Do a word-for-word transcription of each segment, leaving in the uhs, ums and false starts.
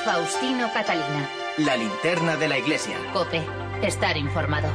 Faustino Catalina. La linterna de la iglesia. COPE. Estar informado.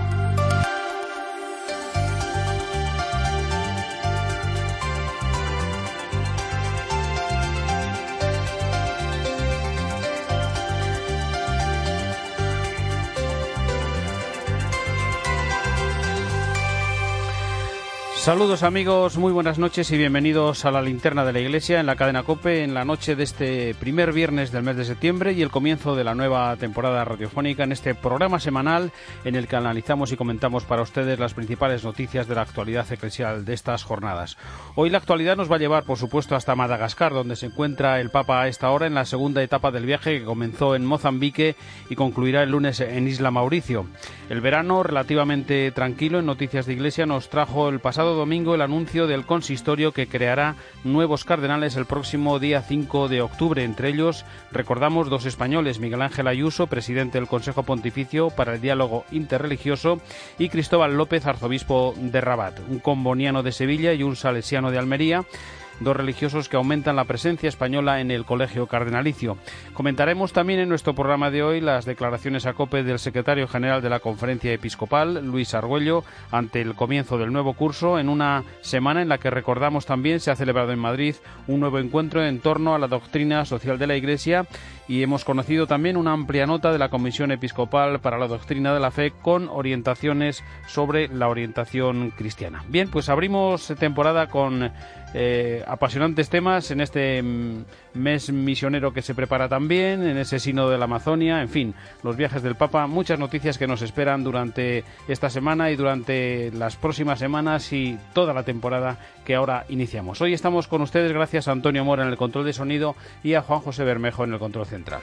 Saludos amigos, muy buenas noches y bienvenidos a la linterna de la iglesia en la cadena COPE en la noche de este primer viernes del mes de septiembre y el comienzo de la nueva temporada radiofónica en este programa semanal en el que analizamos y comentamos para ustedes las principales noticias de la actualidad eclesial de estas jornadas. Hoy la actualidad nos va a llevar por supuesto hasta Madagascar, donde se encuentra el Papa a esta hora en la segunda etapa del viaje que comenzó en Mozambique y concluirá el lunes en Isla Mauricio. El verano relativamente tranquilo en Noticias de Iglesia nos trajo el pasado domingo el anuncio del consistorio que creará nuevos cardenales el próximo día cinco de octubre. Entre ellos, recordamos dos españoles, Miguel Ángel Ayuso, presidente del Consejo Pontificio para el Diálogo Interreligioso, y Cristóbal López, arzobispo de Rabat, un comboniano de Sevilla y un salesiano de Almería, dos religiosos que aumentan la presencia española en el Colegio Cardenalicio. Comentaremos también en nuestro programa de hoy las declaraciones a COPE del secretario general de la Conferencia Episcopal, Luis Argüello, ante el comienzo del nuevo curso, en una semana en la que, recordamos también, se ha celebrado en Madrid un nuevo encuentro en torno a la doctrina social de la Iglesia, y hemos conocido también una amplia nota de la Comisión Episcopal para la Doctrina de la Fe con orientaciones sobre la orientación cristiana. Bien, pues abrimos temporada con eh, apasionantes temas en este mes misionero que se prepara también, en ese sínodo de la Amazonia, en fin, los viajes del Papa, muchas noticias que nos esperan durante esta semana y durante las próximas semanas y toda la temporada que ahora iniciamos. Hoy estamos con ustedes gracias a Antonio Mora en el control de sonido y a Juan José Bermejo en el control central.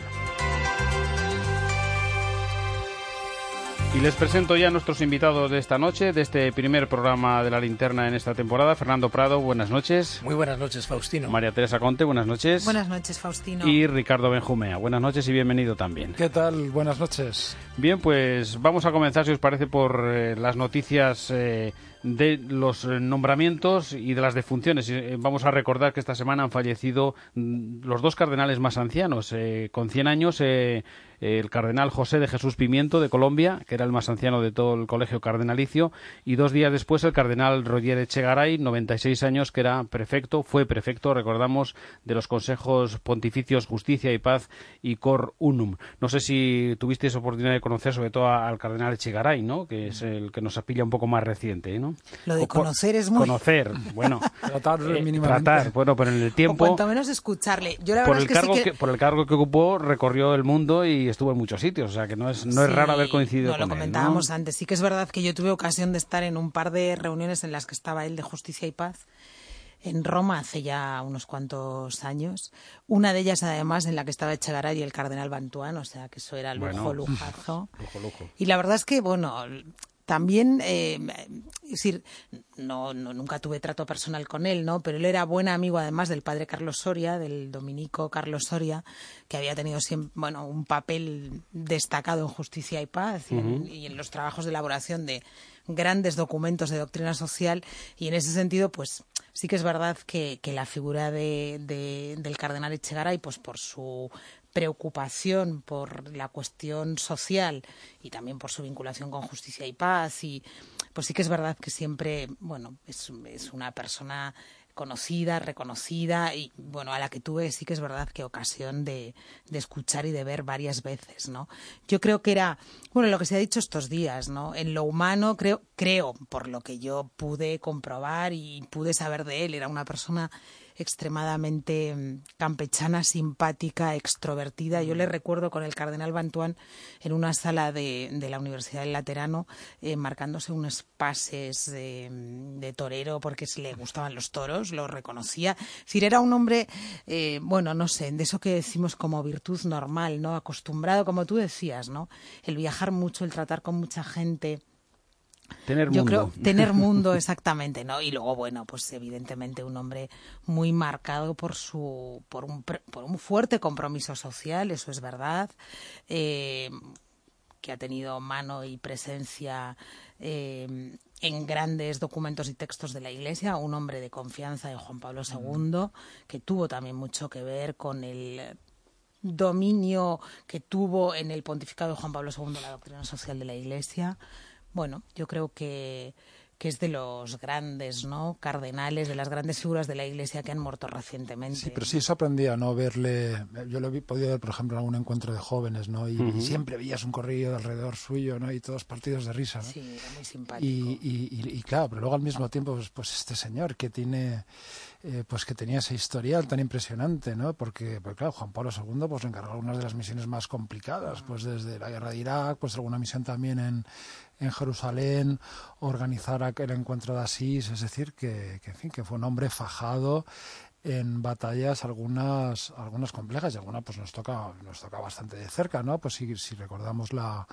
Y les presento ya a nuestros invitados de esta noche, de este primer programa de la linterna en esta temporada. Fernando Prado, buenas noches. Muy buenas noches, Faustino. María Teresa Conte, buenas noches. Buenas noches, Faustino. Y Ricardo Benjumea, buenas noches y bienvenido también. ¿Qué tal? Buenas noches. Bien, pues vamos a comenzar, si os parece, por eh, las noticias eh, de los nombramientos y de las defunciones. Eh, vamos a recordar que esta semana han fallecido mm, los dos cardenales más ancianos, eh, con cien años, eh, el cardenal José de Jesús Pimiento de Colombia, que era el más anciano de todo el Colegio Cardenalicio, y dos días después el cardenal Roger Echegaray, noventa y seis años, que era prefecto, fue prefecto, recordamos, de los consejos pontificios Justicia y Paz y Cor Unum. No sé si tuvisteis oportunidad de conocer sobre todo al cardenal Echegaray, ¿no?, que es el que nos pilla un poco más reciente, ¿no? Lo de o, conocer es muy... Conocer, bueno. tratar eh, mínimamente. Tratar, bueno, pero en el tiempo... O cuanto menos escucharle. Yo la por, verdad el es que cargo sí que... que, por el cargo que ocupó, recorrió el mundo y estuvo en muchos sitios, o sea que no es, no sí, es raro haber coincidido no, con lo él, comentábamos ¿no? antes. Sí que es verdad que yo tuve ocasión de estar en un par de reuniones en las que estaba él de Justicia y Paz en Roma hace ya unos cuantos años. Una de ellas, además, en la que estaba Echegaray y el cardenal Bantuán, o sea que eso era lujo, bueno, lujazo. lujo, lujo. Y la verdad es que, bueno... También, eh, es decir, no, no, nunca tuve trato personal con él, ¿no? Pero él era buen amigo, además, del padre Carlos Soria, del dominico Carlos Soria, que había tenido siempre, bueno, un papel destacado en Justicia y Paz y, uh-huh. en, y en los trabajos de elaboración de grandes documentos de doctrina social. Y en ese sentido, pues sí que es verdad que, que la figura de, de, del cardenal Echegaray, pues por su preocupación por la cuestión social y también por su vinculación con Justicia y Paz, y pues sí que es verdad que siempre, bueno, es, es una persona conocida, reconocida y, bueno, a la que tuve sí que es verdad que ocasión de, de escuchar y de ver varias veces, ¿no? Yo creo que era, bueno, lo que se ha dicho estos días, ¿no? En lo humano, creo, creo, por lo que yo pude comprobar y pude saber de él, era una persona extremadamente campechana, simpática, extrovertida. Yo le recuerdo con el cardenal Bantuán en una sala de, de la Universidad del Laterano, eh, marcándose unos pases de, de torero porque se le gustaban los toros, lo reconocía. Es decir, era un hombre, eh, bueno, no sé, de eso que decimos como virtud normal, ¿no? Acostumbrado, como tú decías, ¿no? El viajar mucho, el tratar con mucha gente. Tener Yo mundo. creo tener mundo, exactamente, ¿no? Y luego, bueno, pues evidentemente un hombre muy marcado por su por un por un fuerte compromiso social, eso es verdad, eh, que ha tenido mano y presencia eh, en grandes documentos y textos de la Iglesia, un hombre de confianza de Juan Pablo segundo, que tuvo también mucho que ver con el dominio que tuvo en el pontificado de Juan Pablo segundo la doctrina social de la Iglesia. Bueno, yo creo que, que es de los grandes, ¿no?, cardenales, de las grandes figuras de la Iglesia que han muerto recientemente. Sí, pero sí sorprendía, ¿no?, verle. Yo lo he podido ver, por ejemplo, en algún encuentro de jóvenes, ¿no? Y, uh-huh. y siempre veías un corrillo alrededor suyo, ¿no? Y todos partidos de risa, ¿no? Sí, era muy simpático. Y, y, y, y claro, pero luego al mismo tiempo, pues, pues este señor que tiene, eh, pues que tenía ese historial tan impresionante, ¿no? Porque, pues claro, Juan Pablo segundo pues le encargó algunas de las misiones más complicadas, pues desde la guerra de Irak, pues alguna misión también en en Jerusalén, organizar aquel encuentro de Asís, es decir, que, que en fin, que fue un hombre fajado en batallas, algunas algunas complejas y algunas pues nos toca nos toca bastante de cerca, ¿no? Pues si, si recordamos la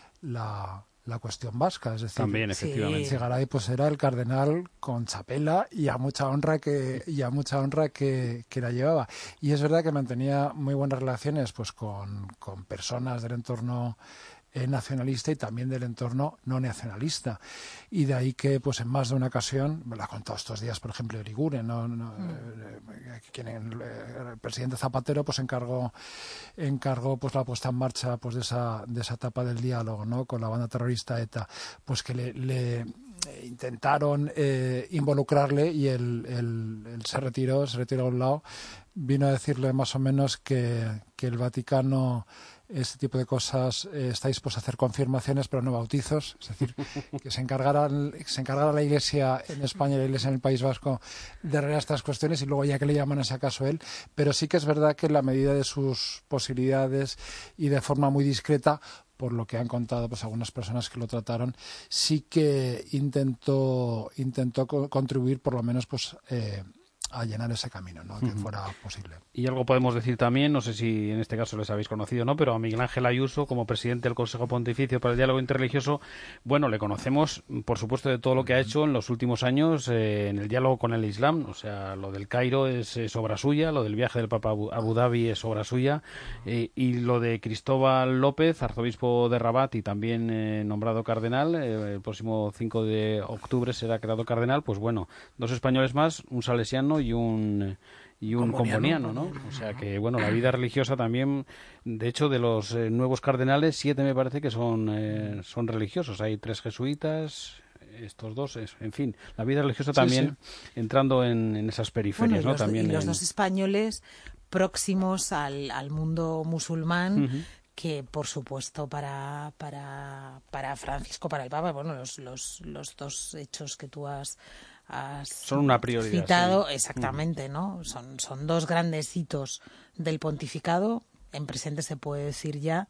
la la cuestión vasca, es decir, también efectivamente. Echegaray pues era el cardenal con chapela y a mucha honra que y a mucha honra que, que la llevaba. Y es verdad que mantenía muy buenas relaciones pues con, con personas del entorno nacionalista y también del entorno no nacionalista, y de ahí que pues en más de una ocasión, me lo ha contado estos días por ejemplo Eriguren, ¿no? no mm. eh, quien el presidente Zapatero pues encargó encargó pues la puesta en marcha pues de esa de esa etapa del diálogo, ¿no?, con la banda terrorista ETA, pues que le, le intentaron eh, involucrarle y él, él, él se retiró se retiró a un lado, vino a decirle más o menos que, que el Vaticano este tipo de cosas eh, está dispuesto a hacer confirmaciones pero no bautizos, es decir, que se encargara, se encargara la Iglesia en España y la Iglesia en el País Vasco de arreglar estas cuestiones y luego ya que le llaman a ese caso él, pero sí que es verdad que en la medida de sus posibilidades y de forma muy discreta, por lo que han contado pues algunas personas que lo trataron, sí que intentó intentó co- contribuir por lo menos pues eh, a llenar ese camino, ¿no?, que fuera posible. Y algo podemos decir también, no sé si en este caso les habéis conocido, ¿no?, pero a Miguel Ángel Ayuso como presidente del Consejo Pontificio para el Diálogo Interreligioso, bueno, le conocemos por supuesto de todo lo que ha hecho en los últimos años eh, en el diálogo con el Islam, o sea, lo del Cairo es, es obra suya, lo del viaje del Papa a Abu, Abu Dhabi es obra suya, eh, y lo de Cristóbal López, arzobispo de Rabat y también eh, nombrado cardenal, eh, el próximo cinco de octubre será creado cardenal, pues bueno, dos españoles más, un salesiano y un y un comboniano, ¿no? O sea que, bueno, la vida religiosa también, de hecho, de los eh, nuevos cardenales, siete me parece que son eh, son religiosos. Hay tres jesuitas, estos dos, es, en fin, la vida religiosa también sí, sí. entrando en, en esas periferias, bueno, ¿no? Los, también y los en... dos españoles próximos al, al mundo musulmán. Uh-huh. Que por supuesto para para para Francisco, para el Papa, bueno, los los los dos hechos que tú has Has son una prioridad citado, sí. exactamente, ¿no? Son, son dos grandes hitos del pontificado, en presente se puede decir ya,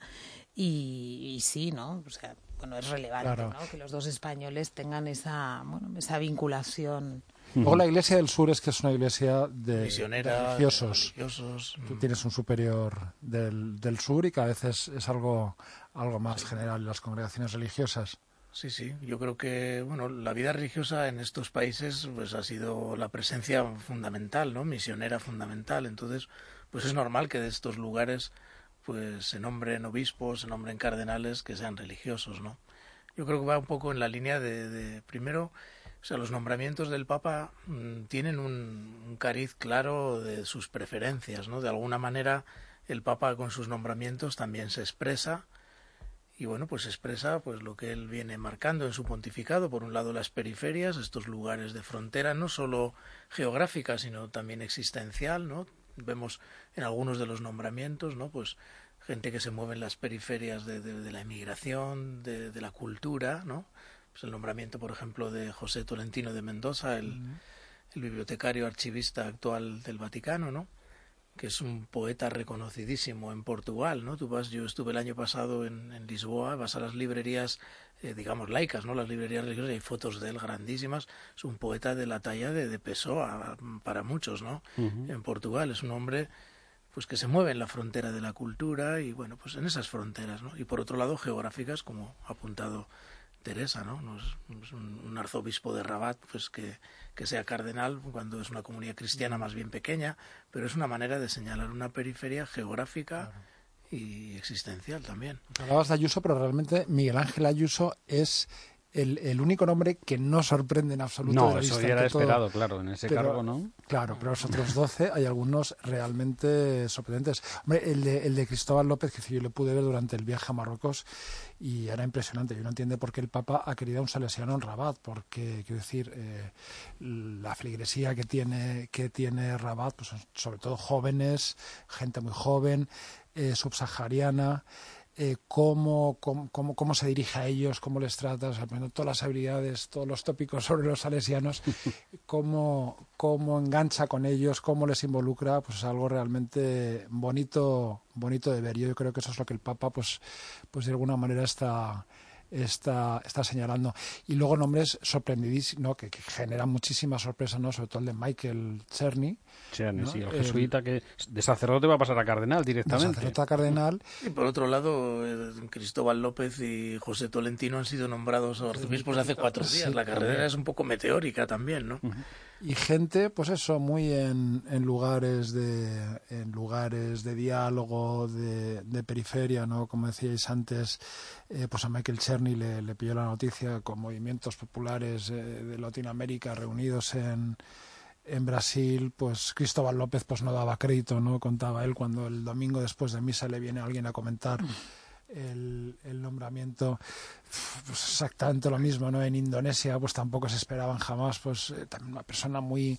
y, y sí, ¿no? O sea, bueno, es relevante, claro, ¿no?, que los dos españoles tengan esa, bueno, esa vinculación. Luego la Iglesia del Sur es que es una iglesia de, misionera, de religiosos. De religiosos. Tú tienes un superior del, del sur y cada vez es, es algo, algo más sí. general en las congregaciones religiosas. Sí, sí. Yo creo que, bueno, la vida religiosa en estos países pues ha sido la presencia fundamental, ¿no?, misionera fundamental. Entonces, pues es normal que de estos lugares pues se nombren obispos, se nombren cardenales que sean religiosos, ¿no? Yo creo que va un poco en la línea de, de primero, o sea, los nombramientos del Papa mmm, tienen un, un cariz claro de sus preferencias, ¿no? De alguna manera el Papa con sus nombramientos también se expresa. Y bueno, pues expresa pues lo que él viene marcando en su pontificado. Por un lado las periferias, estos lugares de frontera, no solo geográfica, sino también existencial, ¿no? Vemos en algunos de los nombramientos, ¿no?, pues gente que se mueve en las periferias de, de, de la emigración, de, de la cultura, ¿no? Pues el nombramiento, por ejemplo, de José Tolentino de Mendoza, el, uh-huh. el bibliotecario archivista actual del Vaticano, ¿no?, que es un poeta reconocidísimo en Portugal, ¿no? Tú vas, yo estuve el año pasado en, en Lisboa, vas a las librerías, eh, digamos, laicas, ¿no?, las librerías religiosas, y hay fotos de él grandísimas. Es un poeta de la talla de, de Pessoa para muchos, ¿no? Uh-huh. En Portugal es un hombre pues que se mueve en la frontera de la cultura y, bueno, pues en esas fronteras, ¿no? Y por otro lado, geográficas, como ha apuntado Teresa, ¿no? No es, es un, un arzobispo de Rabat, pues que, que sea cardenal cuando es una comunidad cristiana más bien pequeña, pero es una manera de señalar una periferia geográfica, claro, y existencial también. Hablabas de Ayuso, pero realmente Miguel Ángel Ayuso es el, el único nombre que no sorprende en absoluto. No, de la eso lista, ya era que todo- esperado, claro, en ese pero- cargo, ¿no? Claro, pero los otros doce hay algunos realmente sorprendentes. Hombre, el de, el de Cristóbal López, que yo le pude ver durante el viaje a Marruecos, y era impresionante. Yo no entiendo por qué el Papa ha querido a un salesiano en Rabat, porque, quiero decir, eh, la feligresía que tiene, que tiene Rabat, pues son sobre todo jóvenes, gente muy joven, eh, subsahariana, eh, cómo, cómo, cómo, cómo se dirige a ellos, cómo les trata, o sea, poniendo todas las habilidades, todos los tópicos sobre los salesianos, cómo, cómo engancha con ellos, cómo les involucra, pues es algo realmente bonito, bonito de ver. Yo creo que eso es lo que el Papa, pues, pues de alguna manera está está está señalando. Y luego nombres sorprendidísimos, ¿no? que, que generan muchísima sorpresa, ¿no? Sobre todo el de Michael Czerny, Czerny, ¿no? sí, el El- jesuita que de sacerdote va a pasar a cardenal de directamente. sacerdote a cardenal. Y por otro lado, eh, Cristóbal López y José Tolentino han sido nombrados arzobispos hace cuatro días. Sí, La carrera es un poco meteórica también, ¿no? Y gente, pues eso, muy en, en lugares de en lugares de diálogo, de, de periferia, ¿no? Como decíais antes, eh, pues a Michael Czerny le, le pilló la noticia con movimientos populares eh, de Latinoamérica reunidos en en Brasil. Pues Cristóbal López pues no daba crédito, ¿no? Contaba él cuando el domingo después de misa le viene alguien a comentar el, el nombramiento, pues exactamente lo mismo, ¿no? En Indonesia pues tampoco se esperaban jamás, pues eh, también una persona muy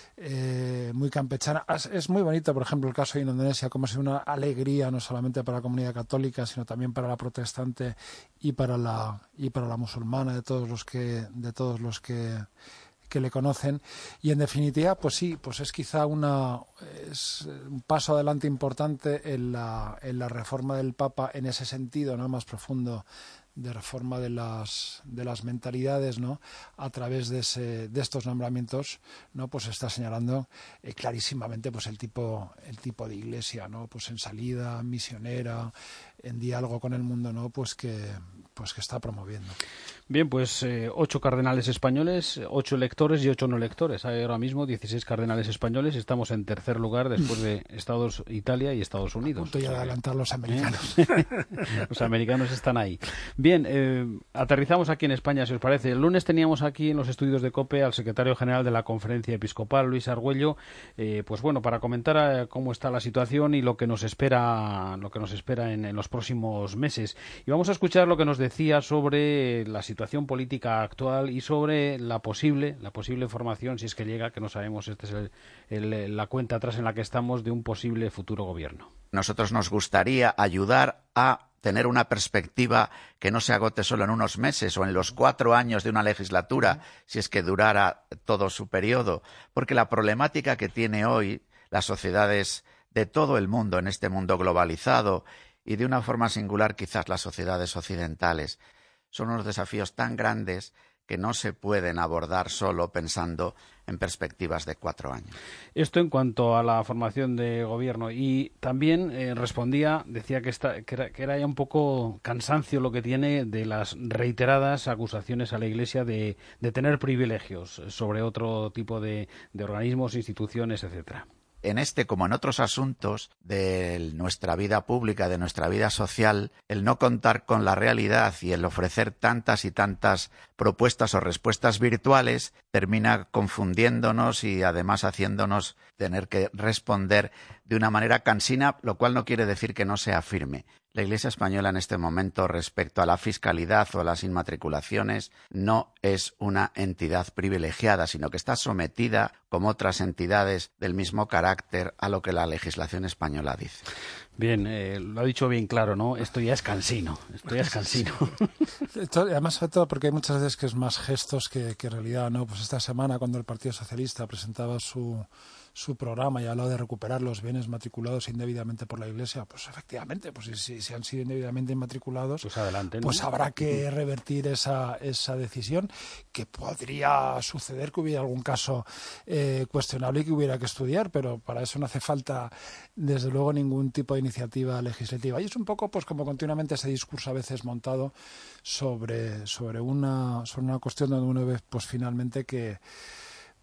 eh, muy campechana. Es, es muy bonito, por ejemplo, el caso de Indonesia, como es una alegría no solamente para la comunidad católica, sino también para la protestante y para la y para la musulmana, de todos los que de todos los que que le conocen. Y en definitiva, pues sí, pues es quizá una es un paso adelante importante en la en la reforma del Papa en ese sentido, ¿no? Más profundo, de reforma de las de las mentalidades, ¿no? A través de ese de estos nombramientos, ¿no? Pues está señalando eh, clarísimamente pues el tipo el tipo de iglesia, ¿no? Pues en salida misionera, en diálogo con el mundo, ¿no? Pues que pues que está promoviendo. Bien, pues eh, ocho cardenales españoles, ocho electores y ocho no electores. Hay ahora mismo dieciséis cardenales españoles. Estamos en tercer lugar después de Estados Italia y Estados Unidos. A punto ya de adelantar los americanos. Los americanos están ahí. Bien, eh, aterrizamos aquí en España, si os parece. El lunes teníamos aquí en los estudios de COPE al secretario general de la Conferencia Episcopal, Luis Argüello, eh, pues bueno, para comentar eh, cómo está la situación y lo que nos espera, lo que nos espera en, en los próximos meses. Y vamos a escuchar lo que nos decía sobre la situación política actual y sobre la posible, la posible formación, si es que llega, que no sabemos, esta es el, el, la cuenta atrás en la que estamos, de un posible futuro gobierno. Nosotros nos gustaría ayudar a tener una perspectiva que no se agote solo en unos meses o en los cuatro años de una legislatura, si es que durara todo su periodo, porque la problemática que tiene hoy las sociedades de todo el mundo, en este mundo globalizado, y de una forma singular quizás las sociedades occidentales, son unos desafíos tan grandes que no se pueden abordar solo pensando en perspectivas de cuatro años. Esto en cuanto a la formación de gobierno. Y también eh, respondía, decía que, está, que, era, que era ya un poco cansancio lo que tiene de las reiteradas acusaciones a la Iglesia de, de tener privilegios sobre otro tipo de, de organismos, instituciones, etcétera. En este, como en otros asuntos de nuestra vida pública, de nuestra vida social, el no contar con la realidad y el ofrecer tantas y tantas propuestas o respuestas virtuales termina confundiéndonos y además haciéndonos tener que responder de una manera cansina, lo cual no quiere decir que no sea firme. La Iglesia española en este momento, respecto a la fiscalidad o a las inmatriculaciones, no es una entidad privilegiada, sino que está sometida, como otras entidades del mismo carácter, a lo que la legislación española dice. Bien, eh, lo ha dicho bien claro, ¿no? Esto ya es cansino, esto ya es cansino. Esto, además, sobre todo porque hay muchas veces que es más gestos que, que realidad, ¿no? Pues esta semana, cuando el Partido Socialista presentaba su su programa y hablaba de recuperar los bienes matriculados indebidamente por la Iglesia, pues efectivamente, pues si, si han sido indebidamente inmatriculados, pues adelante, ¿no? Pues habrá que revertir esa, esa decisión, que podría suceder que hubiera algún caso eh, cuestionable y que hubiera que estudiar, pero para eso no hace falta, desde luego, ningún tipo de iniciativa legislativa. Y es un poco, pues como continuamente ese discurso a veces montado sobre, sobre, una, sobre una cuestión donde uno ve, pues finalmente que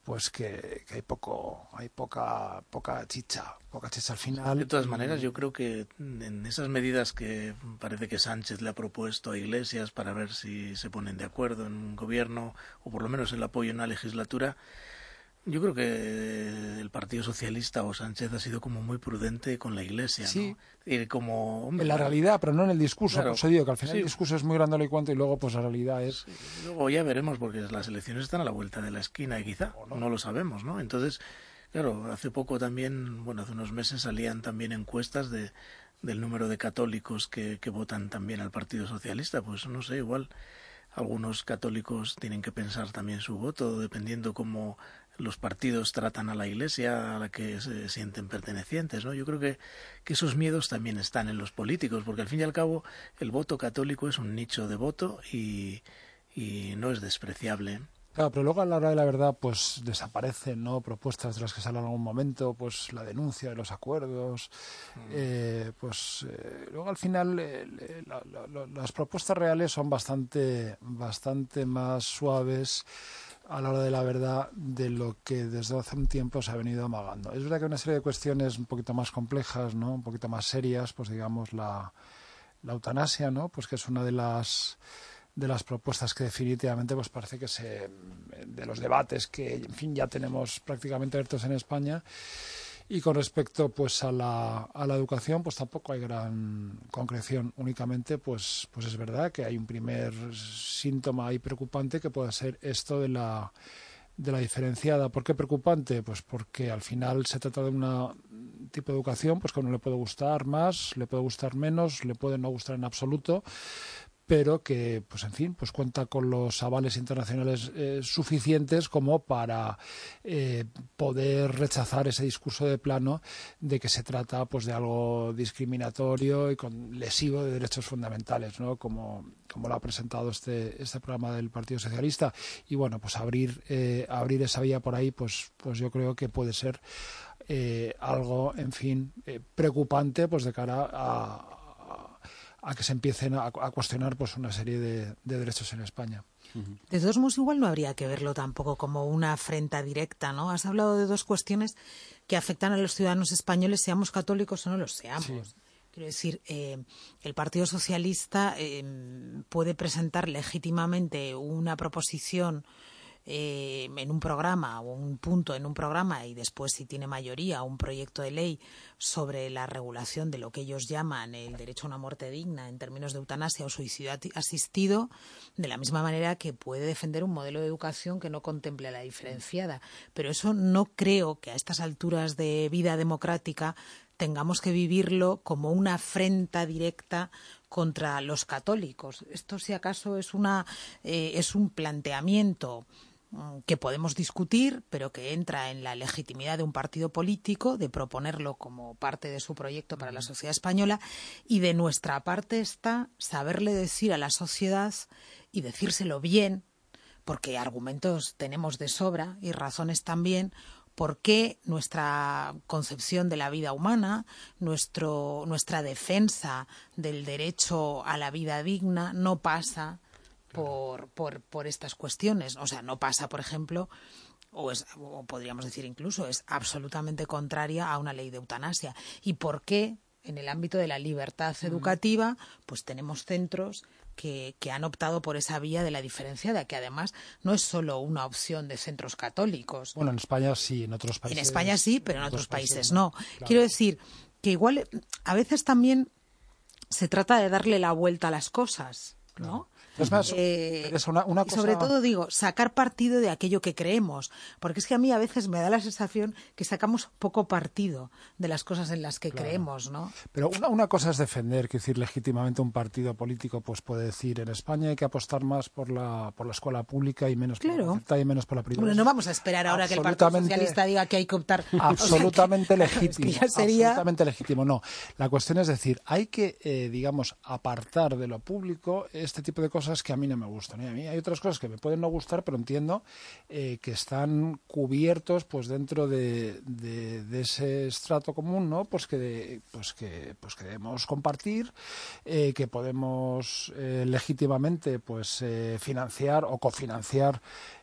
pues que, que hay poco, hay poca, poca chicha, poca chicha al final. De todas maneras, yo creo que en esas medidas que parece que Sánchez le ha propuesto a Iglesias para ver si se ponen de acuerdo en un gobierno, o por lo menos el apoyo en una legislatura, yo creo que el Partido Socialista o Sánchez ha sido como muy prudente con la Iglesia, sí, ¿no? Y como, hombre, en la realidad, pero no en el discurso. Claro, por eso digo que al final sí. el discurso es muy grandilocuente y luego pues la realidad es... Sí, luego ya veremos, porque las elecciones están a la vuelta de la esquina y quizá, o no. no lo sabemos, ¿no? Entonces, claro, hace poco también, bueno, hace unos meses salían también encuestas de del número de católicos que, que votan también al Partido Socialista. Pues no sé, igual algunos católicos tienen que pensar también su voto, dependiendo cómo los partidos tratan a la Iglesia a la que se sienten pertenecientes, ¿no? Yo creo que, que esos miedos también están en los políticos, porque al fin y al cabo el voto católico es un nicho de voto y, y no es despreciable. Claro, pero luego a la hora de la verdad pues desaparecen, ¿no? Propuestas de las que se habla en algún momento, pues la denuncia de los acuerdos, mm. eh, pues eh, luego al final eh, la, la, la, las propuestas reales son bastante, bastante más suaves a la hora de la verdad de lo que desde hace un tiempo se ha venido amagando. Es verdad que hay una serie de cuestiones un poquito más complejas, ¿no? Un poquito más serias, pues digamos la, la eutanasia, ¿no? Pues que es una de las de las propuestas que definitivamente pues parece que se de los debates que en fin ya tenemos prácticamente abiertos en España. Y con respecto pues a la, a la educación pues tampoco hay gran concreción, únicamente pues pues es verdad que hay un primer síntoma ahí preocupante que puede ser esto de la de la diferenciada. ¿Por qué preocupante? Pues porque al final se trata de un tipo de educación pues que a uno le puede gustar más, le puede gustar menos, le puede no gustar en absoluto, pero que, pues en fin, pues cuenta con los avales internacionales eh, suficientes como para eh, poder rechazar ese discurso de plano de que se trata pues de algo discriminatorio y con lesivo de derechos fundamentales, ¿no? Como, como lo ha presentado este, este programa del Partido Socialista. Y bueno, pues abrir, eh, abrir esa vía por ahí, pues, pues yo creo que puede ser eh, algo, en fin, eh, preocupante pues de cara a a que se empiecen a, a cuestionar pues una serie de, de derechos en España. De todos modos, igual no habría que verlo tampoco como una afrenta directa, ¿no? Has hablado de dos cuestiones que afectan a los ciudadanos españoles, seamos católicos o no lo seamos. Sí. Quiero decir, eh, el Partido Socialista eh, puede presentar legítimamente una proposición Eh, en un programa o un punto en un programa y después, si tiene mayoría, un proyecto de ley sobre la regulación de lo que ellos llaman el derecho a una muerte digna en términos de eutanasia o suicidio asistido, de la misma manera que puede defender un modelo de educación que no contemple la diferenciada. Pero eso no creo que a estas alturas de vida democrática tengamos que vivirlo como una afrenta directa contra los católicos. Esto, si acaso, es una eh, es un planteamiento que podemos discutir, pero que entra en la legitimidad de un partido político de proponerlo como parte de su proyecto para la sociedad española, y de nuestra parte está saberle decir a la sociedad y decírselo bien, porque argumentos tenemos de sobra y razones también, por qué nuestra concepción de la vida humana, nuestro, nuestra defensa del derecho a la vida digna no pasa Por, por, por estas cuestiones. O sea, no pasa, por ejemplo, o, es, o podríamos decir incluso, es absolutamente contraria a una ley de eutanasia. ¿Y por qué en el ámbito de la libertad educativa pues tenemos centros que, que han optado por esa vía de la diferenciada, que además no es solo una opción de centros católicos? Bueno, en España sí, en otros países. En España sí, pero en, en otros, otros países, países no. Claro. Quiero decir que igual a veces también se trata de darle la vuelta a las cosas, ¿no? Claro. Es más, eh, es una, una cosa... Y sobre todo, digo, sacar partido de aquello que creemos, porque es que a mí a veces me da la sensación que sacamos poco partido de las cosas en las que claro. creemos, ¿no? Pero una, una cosa es defender, que decir, legítimamente un partido político pues puede decir, en España hay que apostar más por la por la escuela pública y menos claro. por la oferta y menos por la privada. Bueno, no vamos a esperar ahora que el Partido Socialista diga que hay que optar... Absolutamente o sea, que, legítimo, es que ya sería... absolutamente legítimo. No, la cuestión es decir, hay que, eh, digamos, apartar de lo público este tipo de cosas que a mí no me gustan. A mí hay otras cosas que me pueden no gustar, pero entiendo eh, que están cubiertos pues dentro de, de, de ese estrato común, ¿no? Pues que de, pues que pues que debemos compartir, eh, que podemos eh, legítimamente pues eh, financiar o cofinanciar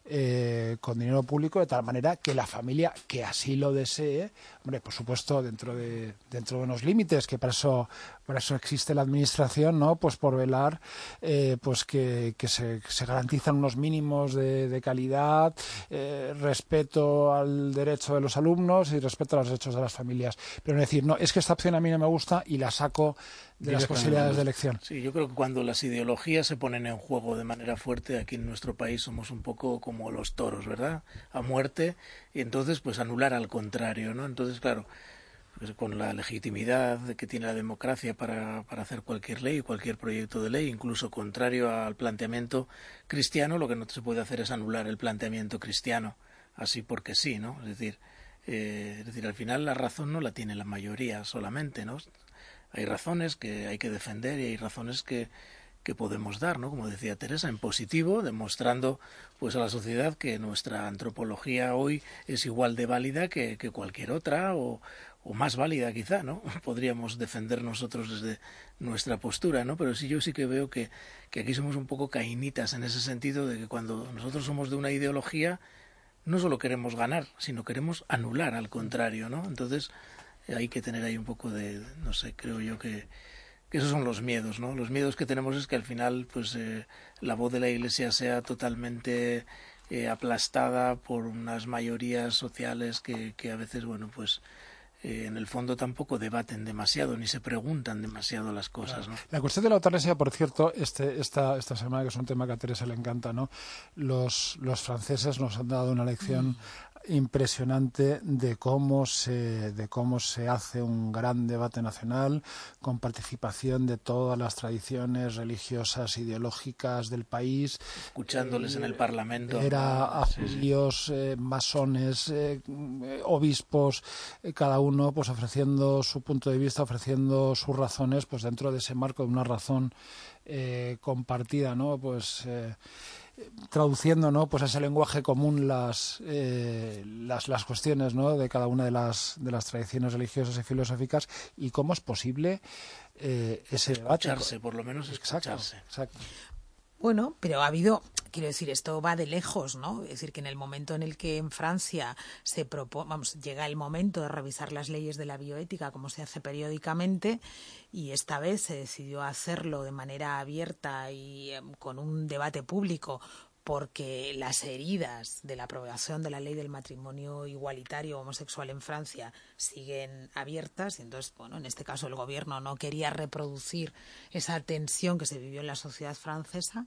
eh, con dinero público, de tal manera que la familia que así lo desee, hombre, por supuesto, dentro de dentro de unos límites, que para eso para eso existe la administración, ¿no? Pues por velar eh, pues que, que se, se garantizan unos mínimos de, de calidad, eh, respeto al derecho de los alumnos y respeto a los derechos de las familias. Pero no decir, no, es que esta opción a mí no me gusta y la saco de las posibilidades de elección. Sí, yo creo que cuando las ideologías se ponen en juego de manera fuerte, aquí en nuestro país somos un poco como los toros, ¿verdad? A muerte, y entonces pues anular al contrario, ¿no? Entonces, claro, pues con la legitimidad que tiene la democracia para, para hacer cualquier ley, cualquier proyecto de ley, incluso contrario al planteamiento cristiano, lo que no se puede hacer es anular el planteamiento cristiano, así porque sí, ¿no? Es decir, eh, es decir, al final la razón no la tiene la mayoría solamente, ¿no? Hay razones que hay que defender y hay razones que, que podemos dar, ¿no? Como decía Teresa, en positivo, demostrando pues a la sociedad que nuestra antropología hoy es igual de válida que, que cualquier otra o, o más válida quizá, ¿no? Podríamos defender nosotros desde nuestra postura, ¿no? Pero sí, yo sí que veo que, que aquí somos un poco cainitas en ese sentido de que cuando nosotros somos de una ideología no solo queremos ganar, sino queremos anular al contrario, ¿no? Entonces hay que tener ahí un poco de, no sé, creo yo que, que esos son los miedos, ¿no? Los miedos que tenemos es que al final, pues, eh, la voz de la Iglesia sea totalmente eh, aplastada por unas mayorías sociales que, que a veces, bueno, pues, eh, en el fondo tampoco debaten demasiado ni se preguntan demasiado las cosas, ¿no? La cuestión de la eutanasia, por cierto, este, esta, esta semana, que es un tema que a Teresa le encanta, ¿no? Los, los franceses nos han dado una lección mm. impresionante de cómo se de cómo se hace un gran debate nacional con participación de todas las tradiciones religiosas, ideológicas del país, escuchándoles eh, en el Parlamento, era a sí, judíos, sí. eh, masones, eh, obispos, eh, cada uno pues ofreciendo su punto de vista, ofreciendo sus razones, pues dentro de ese marco de una razón eh, compartida, ¿no? Pues eh, traduciendo, ¿no? Pues a ese lenguaje común las, eh, las las cuestiones, ¿no? De cada una de las de las tradiciones religiosas y filosóficas, y cómo es posible eh, ese debate. Escucharse, por lo menos escucharse. Exacto, exacto. Bueno, pero ha habido, quiero decir, esto va de lejos, ¿no? Es decir, que en el momento en el que en Francia se propone, vamos, llega el momento de revisar las leyes de la bioética, como se hace periódicamente, y esta vez se decidió hacerlo de manera abierta y eh, con un debate público, porque las heridas de la aprobación de la ley del matrimonio igualitario homosexual en Francia siguen abiertas, y entonces, bueno, en este caso el gobierno no quería reproducir esa tensión que se vivió en la sociedad francesa.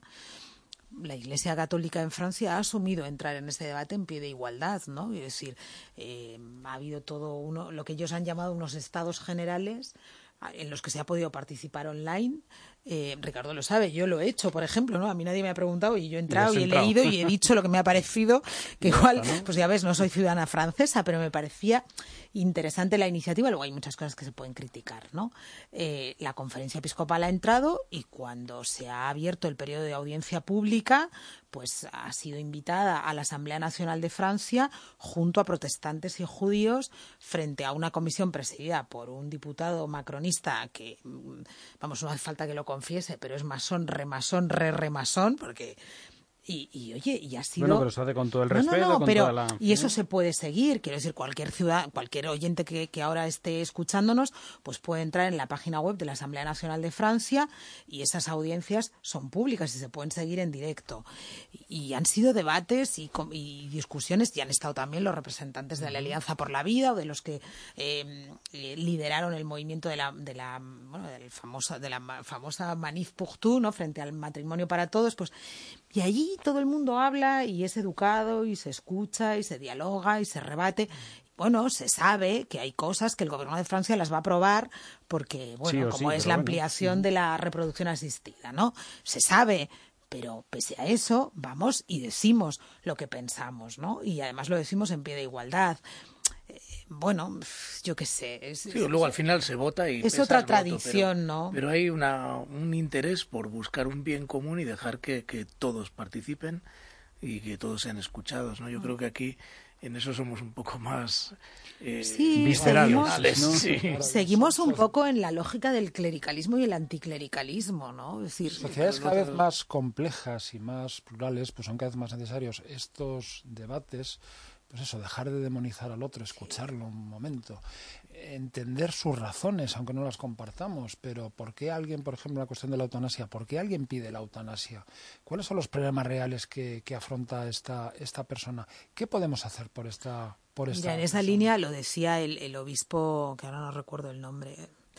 La Iglesia Católica en Francia ha asumido entrar en este debate en pie de igualdad, ¿no? Es decir, eh, ha habido todo uno, lo que ellos han llamado unos estados generales en los que se ha podido participar online. Eh, Ricardo lo sabe, yo lo he hecho, por ejemplo, ¿no? A mí nadie me ha preguntado y yo he entrado y, y he entrado. leído y he dicho lo que me ha parecido, que igual, pues ya ves, no soy ciudadana francesa, pero me parecía interesante la iniciativa. Luego hay muchas cosas que se pueden criticar, ¿no? Eh, la conferencia episcopal ha entrado y cuando se ha abierto el periodo de audiencia pública, pues ha sido invitada a la Asamblea Nacional de Francia junto a protestantes y judíos frente a una comisión presidida por un diputado macronista que, vamos, no hace falta que lo confiese, pero es masón, remasón, re-remasón, porque... Y, y oye, y ha sido... Bueno, pero se hace con todo el respeto, no, no, no, con pero, toda la... Y eso se puede seguir, quiero decir, cualquier ciudad, cualquier oyente que, que ahora esté escuchándonos, pues puede entrar en la página web de la Asamblea Nacional de Francia y esas audiencias son públicas y se pueden seguir en directo. Y, y han sido debates y, y discusiones, y han estado también los representantes de la Alianza por la Vida o de los que eh, lideraron el movimiento de la, de la, bueno, del famoso, de la famosa Manif pour tout, ¿no? Frente al matrimonio para todos, pues... Y allí todo el mundo habla y es educado y se escucha y se dialoga y se rebate. Bueno, se sabe que hay cosas que el gobierno de Francia las va a aprobar porque, bueno, sí como sí, es la bueno. ampliación de la reproducción asistida, ¿no? Se sabe, pero pese a eso vamos y decimos lo que pensamos, ¿no? Y además lo decimos en pie de igualdad. Bueno, yo qué sé. Es, sí, es, luego al final se vota y es otra voto, tradición, pero, ¿no? Pero hay una, un interés por buscar un bien común y dejar que, que todos participen y que todos sean escuchados, ¿no? Yo mm. creo que aquí en eso somos un poco más eh, sí, viscerales. Seguimos, ¿no? Sí. Seguimos un poco en la lógica del clericalismo y el anticlericalismo, ¿no? Es decir, sociedades cada vez más complejas y más plurales, pues son cada vez más necesarios estos debates. Pues eso, dejar de demonizar al otro, escucharlo un momento, entender sus razones, aunque no las compartamos, pero ¿por qué alguien, por ejemplo, la cuestión de la eutanasia, por qué alguien pide la eutanasia? ¿Cuáles son los problemas reales que, que afronta esta, esta persona? ¿Qué podemos hacer por esta por esta Mira, en esa persona? línea lo decía el, el obispo, que ahora no recuerdo el nombre,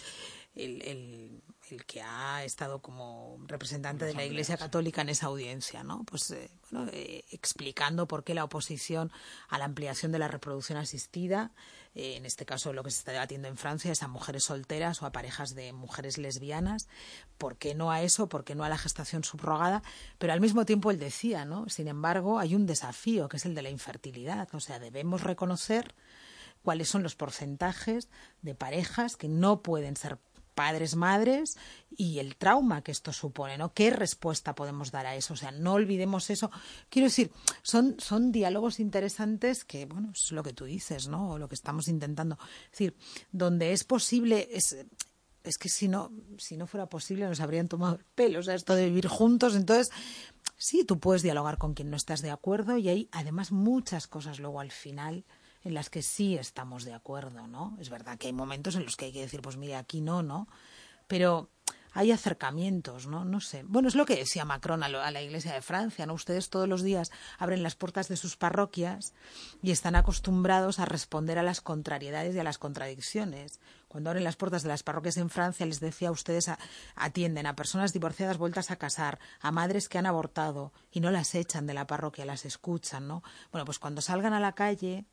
el, el, el que ha estado como representante de la Iglesia Católica en esa audiencia, ¿no? Pues eh, bueno, eh, explicando por qué la oposición a la ampliación de la reproducción asistida, eh, en este caso lo que se está debatiendo en Francia es a mujeres solteras o a parejas de mujeres lesbianas, por qué no a eso, por qué no a la gestación subrogada, pero al mismo tiempo él decía, ¿no? Sin embargo, hay un desafío que es el de la infertilidad, o sea, debemos reconocer cuáles son los porcentajes de parejas que no pueden ser padres, madres, y el trauma que esto supone, ¿no? ¿Qué respuesta podemos dar a eso? O sea, no olvidemos eso. Quiero decir, son, son diálogos interesantes que, bueno, es lo que tú dices, ¿no? O lo que estamos intentando. Es decir, donde es posible, es, es que si no, si no fuera posible nos habrían tomado el pelo, o sea, esto de vivir juntos. Entonces, sí, tú puedes dialogar con quien no estás de acuerdo y hay además muchas cosas luego al final en las que sí estamos de acuerdo, ¿no? Es verdad que hay momentos en los que hay que decir, pues mire, aquí no, ¿no? Pero hay acercamientos, ¿no? No sé. Bueno, es lo que decía Macron a, lo, a la Iglesia de Francia, ¿no? Ustedes todos los días abren las puertas de sus parroquias y están acostumbrados a responder a las contrariedades y a las contradicciones. Cuando abren las puertas de las parroquias en Francia, les decía, ustedes a, atienden a personas divorciadas vueltas a casar, a madres que han abortado y no las echan de la parroquia, las escuchan, ¿no? Bueno, pues cuando salgan a la calle,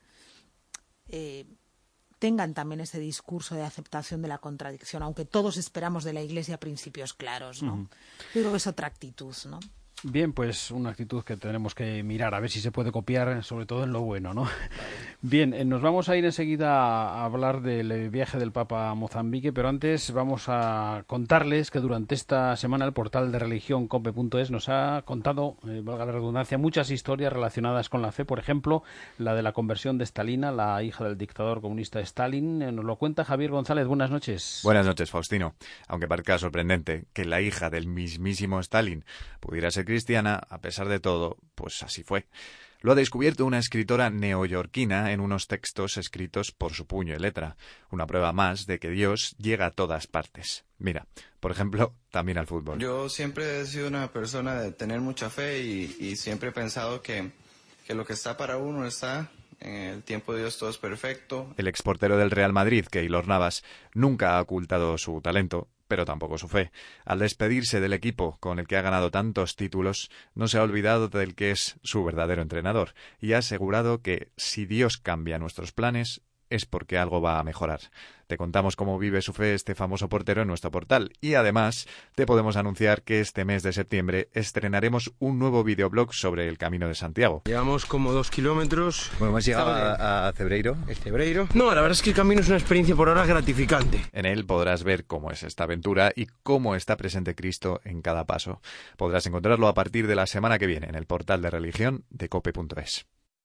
Eh, tengan también ese discurso de aceptación de la contradicción, aunque todos esperamos de la Iglesia principios claros, ¿no? Uh-huh. Yo creo que es otra actitud, ¿no? Bien, pues una actitud que tenemos que mirar a ver si se puede copiar, sobre todo en lo bueno, ¿no? Bien, eh, nos vamos a ir enseguida a hablar del viaje del Papa a Mozambique, pero antes vamos a contarles que durante esta semana el portal de religión cope punto es nos ha contado, eh, valga la redundancia, muchas historias relacionadas con la fe. Por ejemplo, la de la conversión de Stalina, la hija del dictador comunista Stalin. Eh, nos lo cuenta Javier González. Buenas noches. Buenas noches, Faustino. Aunque parezca sorprendente que la hija del mismísimo Stalin pudiera ser cristiana, a pesar de todo, pues así fue. Lo ha descubierto una escritora neoyorquina en unos textos escritos por su puño y letra. Una prueba más de que Dios llega a todas partes. Mira, por ejemplo, también al fútbol. Yo siempre he sido una persona de tener mucha fe y, y siempre he pensado que, que lo que está para uno está. En el tiempo de Dios todo es perfecto. El exportero del Real Madrid, Keylor Navas, nunca ha ocultado su talento, pero tampoco su fe. Al despedirse del equipo con el que ha ganado tantos títulos, no se ha olvidado del que es su verdadero entrenador y ha asegurado que si Dios cambia nuestros planes es porque algo va a mejorar. Te contamos cómo vive su fe este famoso portero en nuestro portal y además te podemos anunciar que este mes de septiembre estrenaremos un nuevo videoblog sobre el Camino de Santiago. Llevamos como dos kilómetros. Bueno, ¿hemos llegado a, a Cebreiro? ¿El Cebreiro? No, la verdad es que el camino es una experiencia por ahora gratificante. En él podrás ver cómo es esta aventura y cómo está presente Cristo en cada paso. Podrás encontrarlo a partir de la semana que viene en el portal de religión de cope punto es.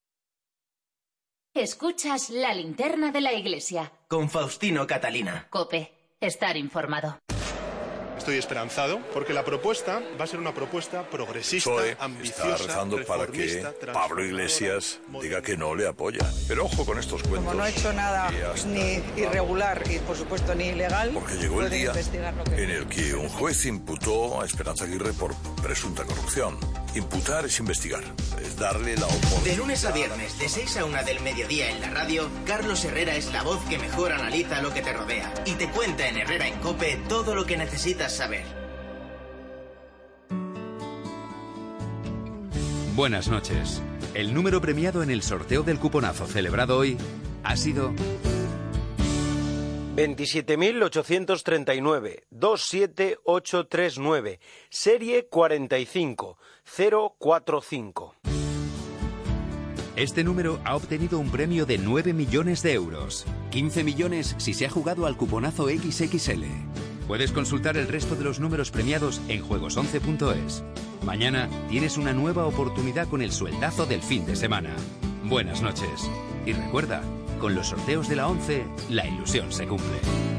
Escuchas la linterna de la Iglesia. Con Faustino Catalina. COPE. Estar informado. Estoy esperanzado porque la propuesta va a ser una propuesta progresista, Zoe ambiciosa, está rezando para que Pablo Iglesias diga que no le apoya. Pero ojo con estos cuentos. Como no ha hecho nada ni irregular y por supuesto ni ilegal, porque llegó el día en el que un juez imputó a Esperanza Aguirre por presunta corrupción. Imputar es investigar, es darle la oportunidad. De lunes a viernes, de seis a una del mediodía en la radio, Carlos Herrera es la voz que mejor analiza lo que te rodea y te cuenta en Herrera en Cope todo lo que necesitas saber. Buenas noches. El número premiado en el sorteo del cuponazo celebrado hoy ha sido veintisiete mil ochocientos treinta y nueve, veintisiete mil ochocientos treinta y nueve, serie cuarenta y cinco cero cuarenta y cinco. Este número ha obtenido un premio de nueve millones de euros. quince millones si se ha jugado al cuponazo equis equis ele. Puedes consultar el resto de los números premiados en juegos once punto es. Mañana tienes una nueva oportunidad con el sueldazo del fin de semana. Buenas noches. Y recuerda, con los sorteos de la ONCE, la ilusión se cumple.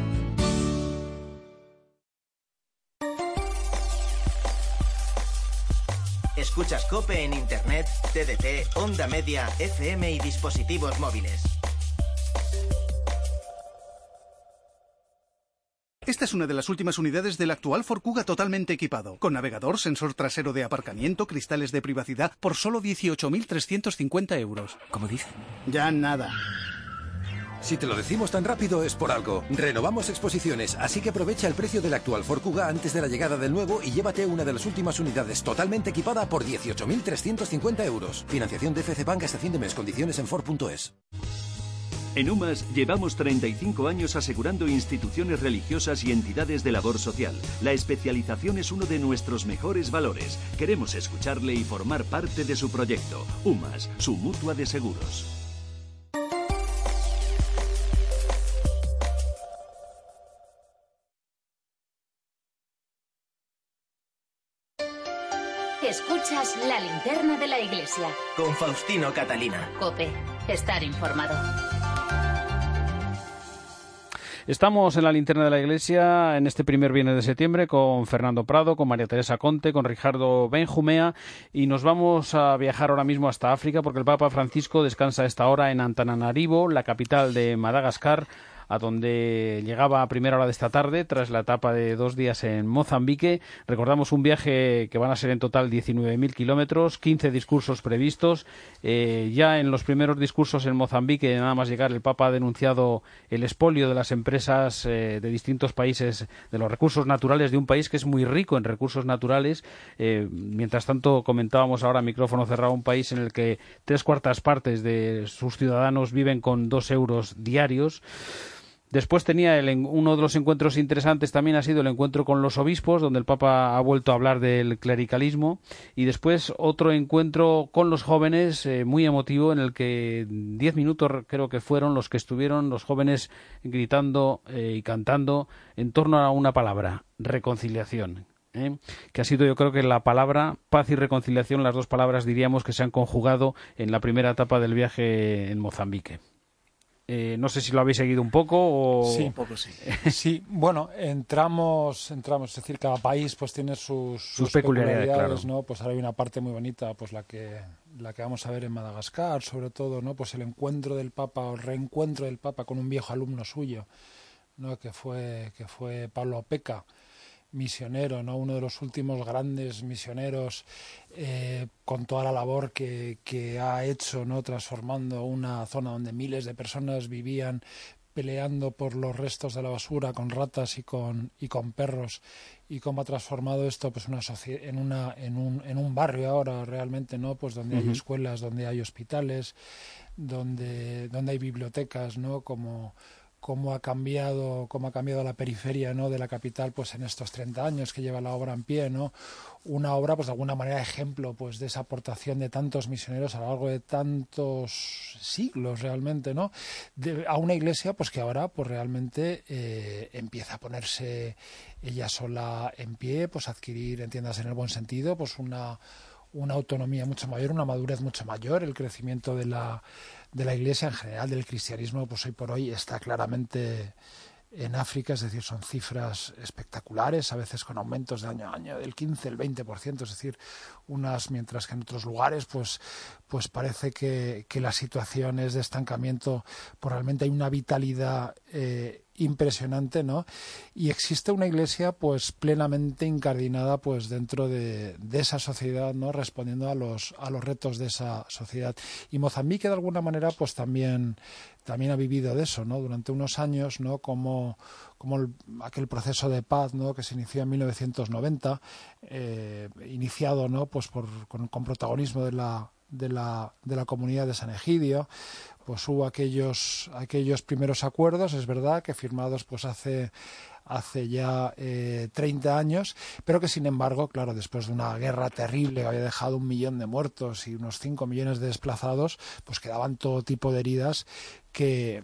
Escuchas COPE en Internet, T D T, Onda Media, F M y dispositivos móviles. Esta es una de las últimas unidades del actual Ford Kuga totalmente equipado, con navegador, sensor trasero de aparcamiento, cristales de privacidad, por solo dieciocho mil trescientos cincuenta euros. ¿Cómo dice? Ya nada. Si te lo decimos tan rápido es por algo. Renovamos exposiciones, así que aprovecha el precio del actual Ford Kuga antes de la llegada del nuevo y llévate una de las últimas unidades totalmente equipada por dieciocho mil trescientos cincuenta euros. Financiación de F C Bank hasta fin de mes. Condiciones en Ford punto es. En UMAS llevamos treinta y cinco años asegurando instituciones religiosas y entidades de labor social. La especialización es uno de nuestros mejores valores. Queremos escucharle y formar parte de su proyecto. UMAS, su mutua de seguros. Escuchas la linterna de la iglesia. Con Faustino Catalina. COPE. Estar informado. Estamos en la linterna de la iglesia en este primer viernes de septiembre con Fernando Prado, con María Teresa Conte, con Ricardo Benjumea y nos vamos a viajar ahora mismo hasta África porque el Papa Francisco descansa a esta hora en Antananarivo, la capital de Madagascar, a donde llegaba a primera hora de esta tarde tras la etapa de dos días en Mozambique. Recordamos un viaje que van a ser en total diecinueve mil kilómetros, quince discursos previstos. Eh, ya en los primeros discursos en Mozambique, nada más llegar, el Papa ha denunciado el expolio de las empresas eh, de distintos países, de los recursos naturales de un país que es muy rico en recursos naturales. Eh, mientras tanto, comentábamos ahora a micrófono cerrado, un país en el que tres cuartas partes de sus ciudadanos viven con dos euros diarios. Después tenía el, uno de los encuentros interesantes también ha sido el encuentro con los obispos, donde el Papa ha vuelto a hablar del clericalismo, y después otro encuentro con los jóvenes eh, muy emotivo, en el que diez minutos creo que fueron los que estuvieron los jóvenes gritando eh, y cantando en torno a una palabra: reconciliación. ¿eh? Que ha sido, yo creo que la palabra paz y reconciliación, las dos palabras diríamos que se han conjugado en la primera etapa del viaje en Mozambique. Eh, no sé si lo habéis seguido un poco o... Sí, un poco sí. Sí, bueno, entramos, entramos, es decir, cada país pues tiene sus, sus, sus peculiaridades, peculiaridades, claro. ¿no? Pues ahora hay una parte muy bonita, pues la que la que vamos a ver en Madagascar, sobre todo, ¿no? Pues el encuentro del Papa, o el reencuentro del Papa con un viejo alumno suyo, ¿no? Que fue que fue Pablo Opeka, misionero, ¿no? Uno de los últimos grandes misioneros, eh, con toda la labor que, que ha hecho, ¿no? Transformando una zona donde miles de personas vivían peleando por los restos de la basura con ratas y con y con perros, y cómo ha transformado esto pues una en una en un en un barrio ahora realmente, ¿no? Pues donde uh-huh. hay escuelas, donde hay hospitales, donde donde hay bibliotecas, ¿no? Como cómo ha cambiado cómo ha cambiado la periferia, ¿no? De la capital pues en estos treinta años que lleva la obra en pie, ¿no? Una obra pues de alguna manera ejemplo pues de esa aportación de tantos misioneros a lo largo de tantos siglos realmente, ¿no? De, a una iglesia pues que ahora pues realmente eh, empieza a ponerse ella sola en pie, pues adquirir, entiendas en el buen sentido, pues una una autonomía mucho mayor, una madurez mucho mayor, el crecimiento de la de la Iglesia en general, del cristianismo, pues hoy por hoy está claramente en África, es decir, son cifras espectaculares, a veces con aumentos de año a año del quince, el veinte por ciento, es decir, unas, mientras que en otros lugares pues pues parece que, que la situación es de estancamiento, pues realmente hay una vitalidad eh, impresionante, ¿no? Y existe una iglesia pues plenamente incardinada pues dentro de, de esa sociedad, ¿no? Respondiendo a los a los retos de esa sociedad. Y Mozambique de alguna manera pues también también ha vivido de eso, ¿no? Durante unos años, ¿no? Como como el, aquel proceso de paz, ¿no? Que se inició en mil novecientos noventa, eh, iniciado, ¿no? Pues por con, con protagonismo de la de la de la comunidad de San Egidio. Pues hubo aquellos aquellos primeros acuerdos, es verdad, que firmados pues hace hace ya eh, treinta años, pero que sin embargo, claro, después de una guerra terrible que había dejado un millón de muertos y unos cinco millones de desplazados, pues quedaban todo tipo de heridas que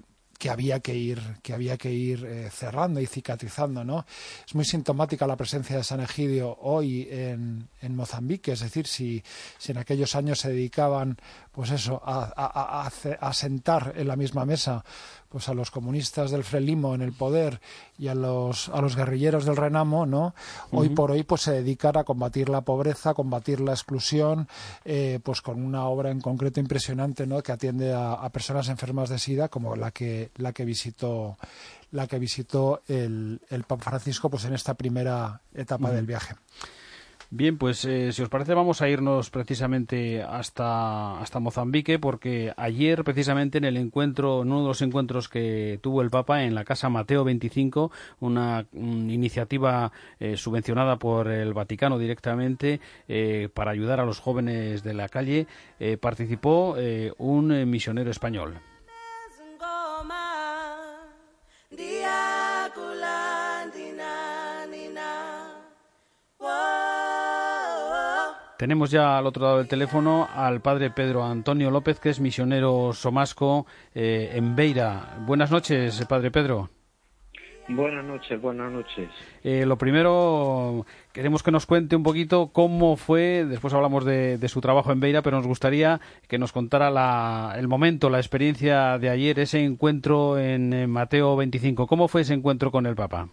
que había que ir que había que ir eh, cerrando y cicatrizando, ¿no? Es muy sintomática la presencia de San Egidio hoy en, en Mozambique, es decir, si, si en aquellos años se dedicaban pues eso a, a, a, a sentar en la misma mesa pues a los comunistas del Frelimo en el poder y a los a los guerrilleros del Renamo, ¿no? Hoy uh-huh. por hoy pues se dedican a combatir la pobreza, a combatir la exclusión, eh, pues con una obra en concreto impresionante, ¿no? Que atiende a, a personas enfermas de SIDA, como la que la que visitó la que visitó el, el Papa Francisco pues en esta primera etapa uh-huh. del viaje. Bien, pues eh, si os parece vamos a irnos precisamente hasta, hasta Mozambique, porque ayer precisamente en el encuentro, en uno de los encuentros que tuvo el Papa en la Casa Mateo veinticinco, una, una iniciativa eh, subvencionada por el Vaticano directamente eh, para ayudar a los jóvenes de la calle, eh, participó eh, un eh, misionero español. Tenemos ya al otro lado del teléfono al padre Pedro Antonio López, que es misionero somasco eh, en Beira. Buenas noches, padre Pedro. Buenas noches, buenas noches. Eh, lo primero, queremos que nos cuente un poquito cómo fue, después hablamos de, de su trabajo en Beira, pero nos gustaría que nos contara la, el momento, la experiencia de ayer, ese encuentro en, en Mateo veinticinco. ¿Cómo fue ese encuentro con el Papa?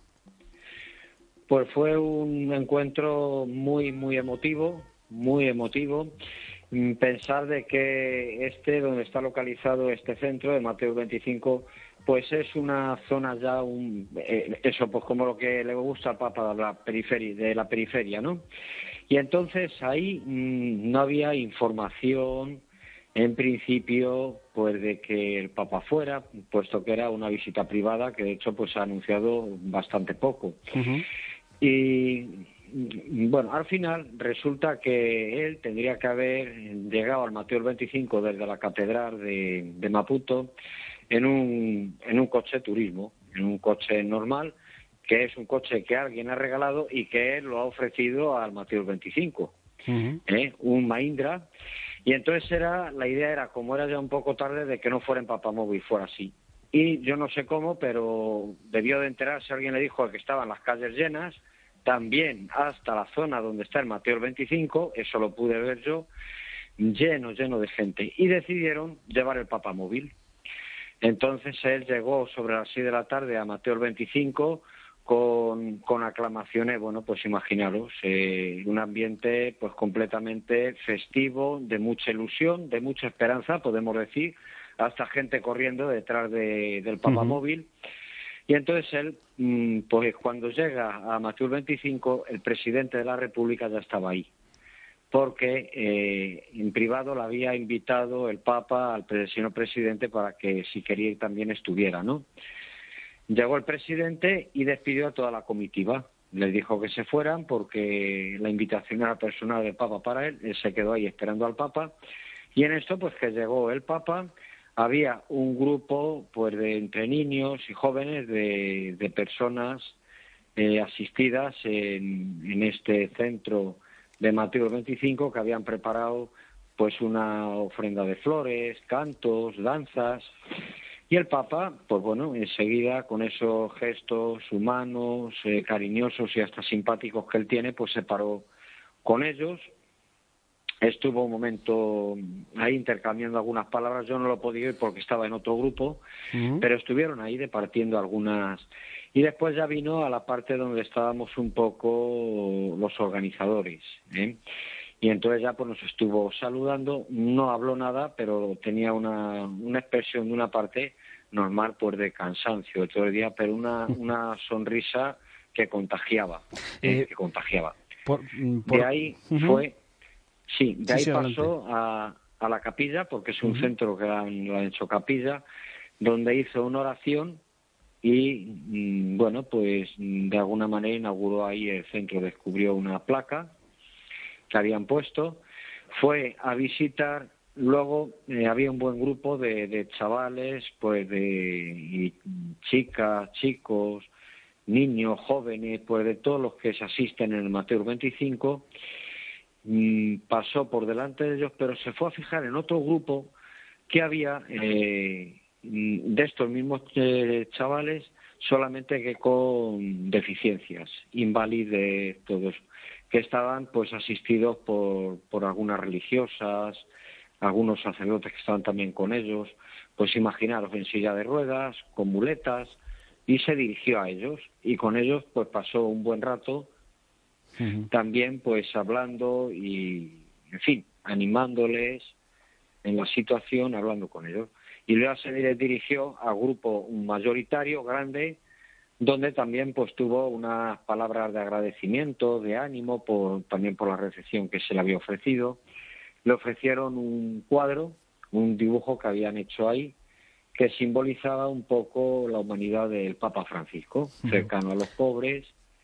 Pues fue un encuentro muy, muy emotivo. muy emotivo, pensar de que este, donde está localizado este centro de Mateo veinticinco, pues es una zona ya, un, eh, eso, pues como lo que le gusta al Papa de la periferia, de la periferia, ¿no? Y entonces ahí mmm, no había información, en principio, pues de que el Papa fuera, puesto que era una visita privada, que de hecho pues ha anunciado bastante poco. Uh-huh. Y bueno, al final resulta que él tendría que haber llegado al Mateo veinticinco desde la catedral de, de Maputo en un, en un coche turismo, en un coche normal, que es un coche que alguien ha regalado y que él lo ha ofrecido al Mateo veinticinco, uh-huh. ¿eh? un Mahindra. Y entonces era la idea era, como era ya un poco tarde, de que no fuera en Papamóvil, fuera así. Y yo no sé cómo, pero debió de enterarse, alguien le dijo que estaban las calles llenas, también hasta la zona donde está el Mateo veinticinco, eso lo pude ver yo, lleno, lleno de gente. Y decidieron llevar el Papamóvil. Entonces él llegó sobre las seis de la tarde a Mateo veinticinco con, con aclamaciones, bueno, pues imaginaros, eh, un ambiente pues completamente festivo, de mucha ilusión, de mucha esperanza, podemos decir, hasta gente corriendo detrás de, del Papamóvil. Uh-huh. Y entonces él, pues cuando llega a Mateo veinticinco, el presidente de la República ya estaba ahí, porque eh, en privado le había invitado el Papa al señor presidente para que si quería ir también estuviera, ¿no? Llegó el presidente y despidió a toda la comitiva. Les dijo que se fueran porque la invitación era personal del Papa para él. Él se quedó ahí esperando al Papa. Y en esto, pues que llegó el Papa. Había un grupo pues de entre niños y jóvenes de, de personas eh, asistidas en, en este centro de Mateo veinticinco, que habían preparado pues una ofrenda de flores, cantos, danzas. Y el Papa, pues bueno, enseguida con esos gestos humanos, eh, cariñosos y hasta simpáticos que él tiene, pues se paró con ellos. Estuvo un momento ahí intercambiando algunas palabras, yo no lo podía oír porque estaba en otro grupo, uh-huh. pero estuvieron ahí departiendo algunas. Y después ya vino a la parte donde estábamos un poco los organizadores, ¿eh? Y entonces ya pues nos estuvo saludando, no habló nada, pero tenía una, una expresión de una parte normal pues de cansancio todo el día, pero una, una sonrisa que contagiaba, ¿eh? Eh, que contagiaba. Por, por... De ahí uh-huh. fue... Sí, de ahí sí, sí, pasó a, a la capilla, porque es un uh-huh. centro que han, lo han hecho capilla, donde hizo una oración y, mmm, bueno, pues de alguna manera inauguró ahí el centro, descubrió una placa que habían puesto, fue a visitar, luego eh, había un buen grupo de, de chavales, pues de y chicas, chicos, niños, jóvenes, pues de todos los que se asisten en el Mateo veinticinco, pasó por delante de ellos, pero se fue a fijar en otro grupo que había eh, de estos mismos eh, chavales, solamente que con deficiencias, inválides, todos, que estaban pues asistidos por, por algunas religiosas, algunos sacerdotes que estaban también con ellos, pues imaginaros, en silla de ruedas, con muletas, y se dirigió a ellos, y con ellos pues pasó un buen rato, uh-huh. también pues hablando y, en fin, animándoles en la situación, hablando con ellos. Y luego se dirigió al grupo mayoritario, grande, donde también pues tuvo unas palabras de agradecimiento, de ánimo, por, también por la recepción que se le había ofrecido. Le ofrecieron un cuadro, un dibujo que habían hecho ahí, que simbolizaba un poco la humanidad del Papa Francisco, cercano a los pobres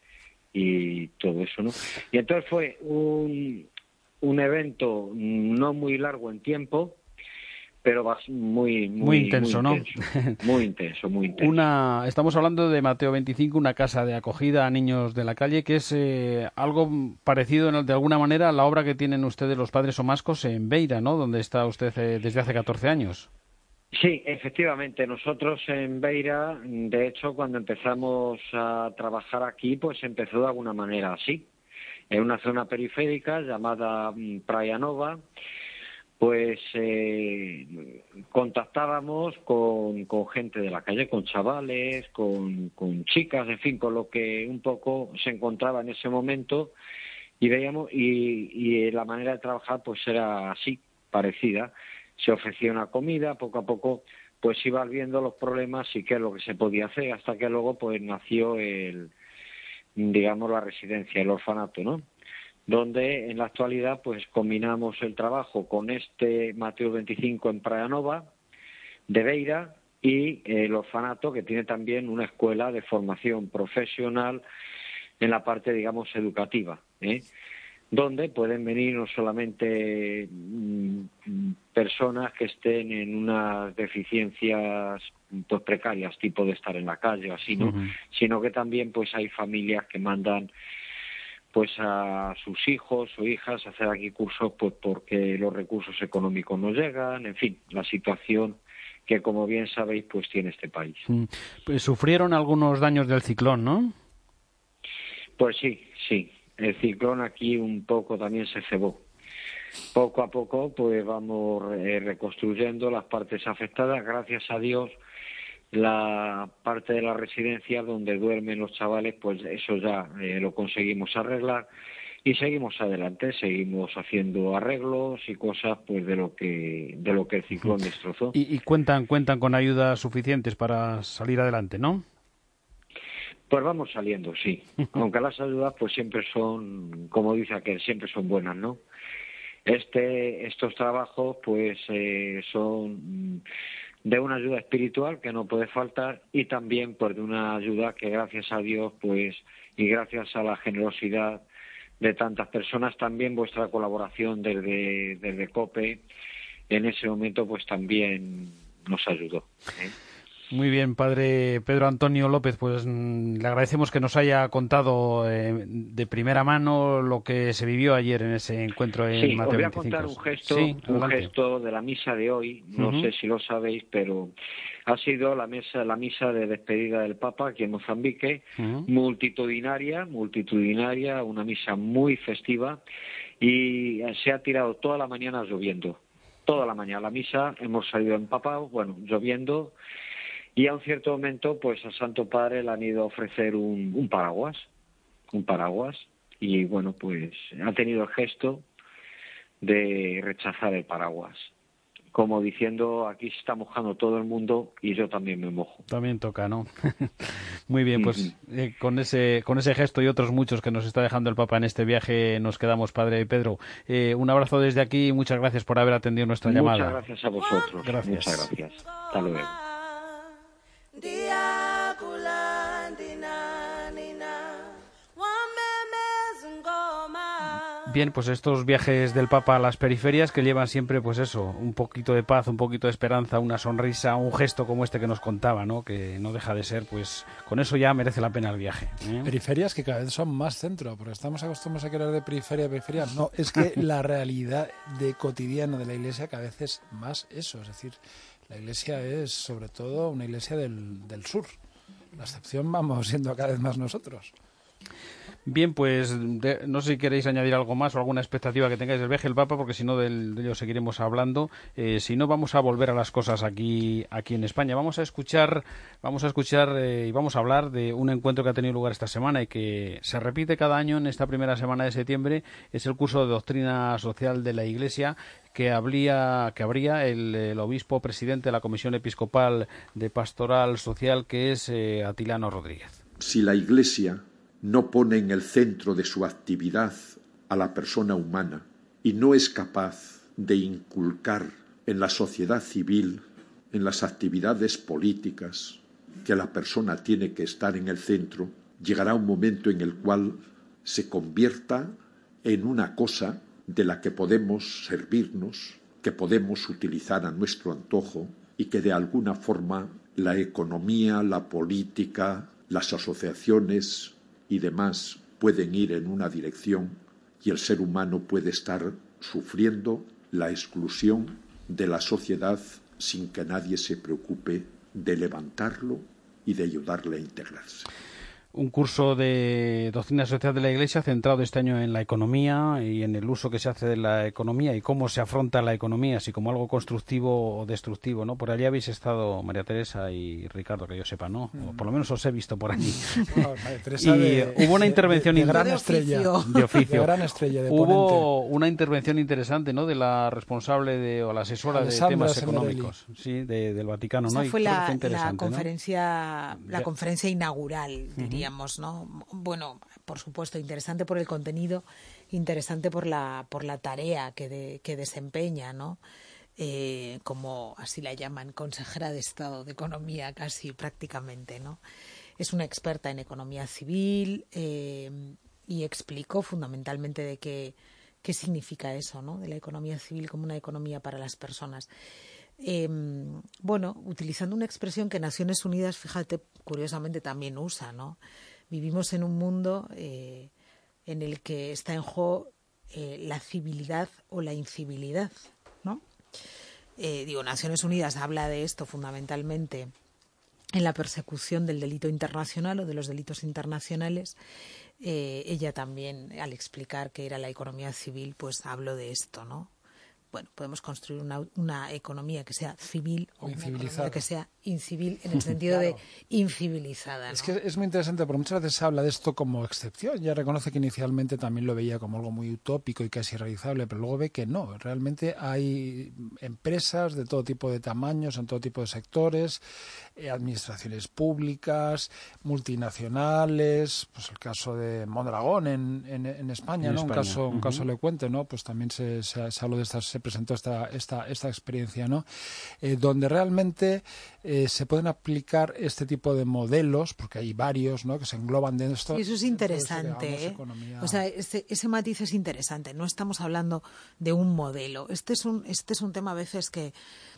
y todo eso, ¿no? Y entonces fue un, un evento no muy largo en tiempo, pero muy, muy, muy intenso, muy ¿no? Intenso, muy intenso, muy intenso. Una, estamos hablando de Mateo veinticinco, una casa de acogida a niños de la calle, que es eh, algo parecido de alguna manera a la obra que tienen ustedes los Padres Somascos en Beira, ¿no? Donde está usted eh, desde hace catorce años. Sí, efectivamente. Nosotros en Beira, de hecho, cuando empezamos a trabajar aquí, pues empezó de alguna manera así. En una zona periférica llamada Praia Nova, pues eh, contactábamos con, con gente de la calle, con chavales, con, con chicas, en fin, con lo que un poco se encontraba en ese momento, y veíamos, y, y la manera de trabajar pues era así, parecida. Se ofrecía una comida, poco a poco pues iba viendo los problemas y qué es lo que se podía hacer, hasta que luego pues nació el, digamos, la residencia, el orfanato, ¿no? Donde en la actualidad pues combinamos el trabajo con este Mateo veinticinco en Praia Nova de Beira y el orfanato, que tiene también una escuela de formación profesional en la parte, digamos, educativa, ¿eh? Donde pueden venir no solamente mmm, personas que estén en unas deficiencias pues precarias, tipo de estar en la calle o así, ¿no? Uh-huh. Sino que también pues hay familias que mandan pues a sus hijos o hijas a hacer aquí cursos pues porque los recursos económicos no llegan, en fin, la situación que, como bien sabéis, pues tiene este país. Mm. Pues sufrieron algunos daños del ciclón, ¿no? Pues sí, sí. El ciclón aquí un poco también se cebó. Poco a poco pues vamos eh, reconstruyendo las partes afectadas. Gracias a Dios, la parte de la residencia donde duermen los chavales, pues eso ya eh, lo conseguimos arreglar y seguimos adelante, seguimos haciendo arreglos y cosas pues de lo que de lo que el ciclón destrozó. Y, y cuentan cuentan con ayudas suficientes para salir adelante, ¿no? Pues vamos saliendo, sí. Aunque las ayudas pues siempre son, como dice aquel, siempre son buenas, ¿no? Este, estos trabajos pues eh, son de una ayuda espiritual que no puede faltar y también pues de una ayuda que, gracias a Dios, pues y gracias a la generosidad de tantas personas, también vuestra colaboración desde, desde COPE en ese momento pues también nos ayudó, ¿eh? Muy bien, padre Pedro Antonio López, pues mmm, le agradecemos que nos haya contado eh, de primera mano lo que se vivió ayer en ese encuentro en sí, Mateo veinticinco. Sí, os voy a veinticinco. contar un gesto, Sí, un gesto de la misa de hoy, no uh-huh. sé si lo sabéis, pero ha sido la misa, la misa de despedida del Papa aquí en Mozambique, uh-huh. multitudinaria, multitudinaria, una misa muy festiva, y se ha tirado toda la mañana lloviendo, toda la mañana. La misa hemos salido empapados, bueno, lloviendo. Y a un cierto momento, pues al Santo Padre le han ido a ofrecer un, un paraguas, un paraguas, y bueno, pues ha tenido el gesto de rechazar el paraguas, como diciendo, aquí se está mojando todo el mundo y yo también me mojo. También toca, ¿no? Muy bien, pues eh, con ese con ese gesto y otros muchos que nos está dejando el Papa en este viaje nos quedamos, padre Pedro. Eh, un abrazo desde aquí y muchas gracias por haber atendido nuestra muchas llamada. Muchas gracias a vosotros. Gracias. Muchas gracias. Hasta luego. Bien, pues estos viajes del Papa a las periferias que llevan siempre, pues eso, un poquito de paz, un poquito de esperanza, una sonrisa, un gesto como este que nos contaba, ¿no? Que no deja de ser, pues, con eso ya merece la pena el viaje, ¿eh? Periferias que cada vez son más centro, porque estamos acostumbrados a querer de periferia a periferia. No, es que la realidad de cotidiano de la Iglesia cada vez es más eso, es decir, La Iglesia es, sobre todo, una Iglesia del, del sur. La excepción vamos siendo cada vez más nosotros. Bien, pues de, no sé si queréis añadir algo más o alguna expectativa que tengáis del viaje del Papa, porque si no del, de ello seguiremos hablando. Eh, si no, vamos a volver a las cosas aquí aquí en España. Vamos a escuchar vamos a escuchar eh, y vamos a hablar de un encuentro que ha tenido lugar esta semana y que se repite cada año en esta primera semana de septiembre. Es el curso de Doctrina Social de la Iglesia que habría que habría el, el obispo presidente de la Comisión Episcopal de Pastoral Social, que es eh, Atilano Rodríguez. Si la Iglesia no pone en el centro de su actividad a la persona humana y no es capaz de inculcar en la sociedad civil, en las actividades políticas, que la persona tiene que estar en el centro, llegará un momento en el cual se convierta en una cosa de la que podemos servirnos, que podemos utilizar a nuestro antojo y que de alguna forma la economía, la política, las asociaciones y demás pueden ir en una dirección y el ser humano puede estar sufriendo la exclusión de la sociedad sin que nadie se preocupe de levantarlo y de ayudarle a integrarse. Un curso de doctrina social de la Iglesia centrado este año en la economía y en el uso que se hace de la economía y cómo se afronta la economía, si como algo constructivo o destructivo, ¿no? Por allí habéis estado, María Teresa y Ricardo, que yo sepa, ¿no? O por lo menos os he visto por allí. No, María Teresa y de, hubo una intervención de, de, de gran de estrella, de oficio. De gran estrella, de hubo ponente. Una intervención interesante, ¿no? De la responsable de o la asesora Alessandra de temas Semerelli. económicos, sí, de, del Vaticano, Esa ¿no? Y fue creo que la, fue interesante, la ¿no? conferencia, la Ya. conferencia inaugural, diríamos, ¿no? Bueno, por supuesto, interesante por el contenido, interesante por la por la tarea que de, que desempeña, ¿no? Eh, como así la llaman, consejera de Estado de Economía, casi prácticamente, ¿no? Es una experta en economía civil eh, y explicó fundamentalmente de qué qué significa eso, ¿no? De la economía civil como una economía para las personas. Eh, bueno, utilizando una expresión que Naciones Unidas, fíjate, curiosamente también usa, ¿no? Vivimos en un mundo eh, en el que está en juego eh, la civilidad o la incivilidad, ¿no? Eh, digo, Naciones Unidas habla de esto fundamentalmente en la persecución del delito internacional o de los delitos internacionales. Eh, ella también, al explicar qué era la economía civil, pues habló de esto, ¿no? Bueno, podemos construir una, una economía que sea civil o, o una economía que sea incivil en el sentido claro. de incivilizada, ¿no? Es que es muy interesante porque muchas veces se habla de esto como excepción. Ya reconoce que inicialmente también lo veía como algo muy utópico y casi irrealizable, pero luego ve que no. Realmente hay empresas de todo tipo de tamaños, en todo tipo de sectores, eh, administraciones públicas, multinacionales, pues el caso de Mondragón en, en, en España, en ¿no? España. Un caso, uh-huh. un caso elocuente, ¿no? Pues también se, se, se habló de estas, se presentó esta, esta, esta experiencia, ¿no? Eh, donde realmente eh, se pueden aplicar este tipo de modelos, porque hay varios, ¿no? Que se engloban dentro de esto. Y eso es interesante, esto que ¿eh? Economía... O sea, ese, ese matiz es interesante. No estamos hablando de un modelo. Este es un, este es un tema a veces que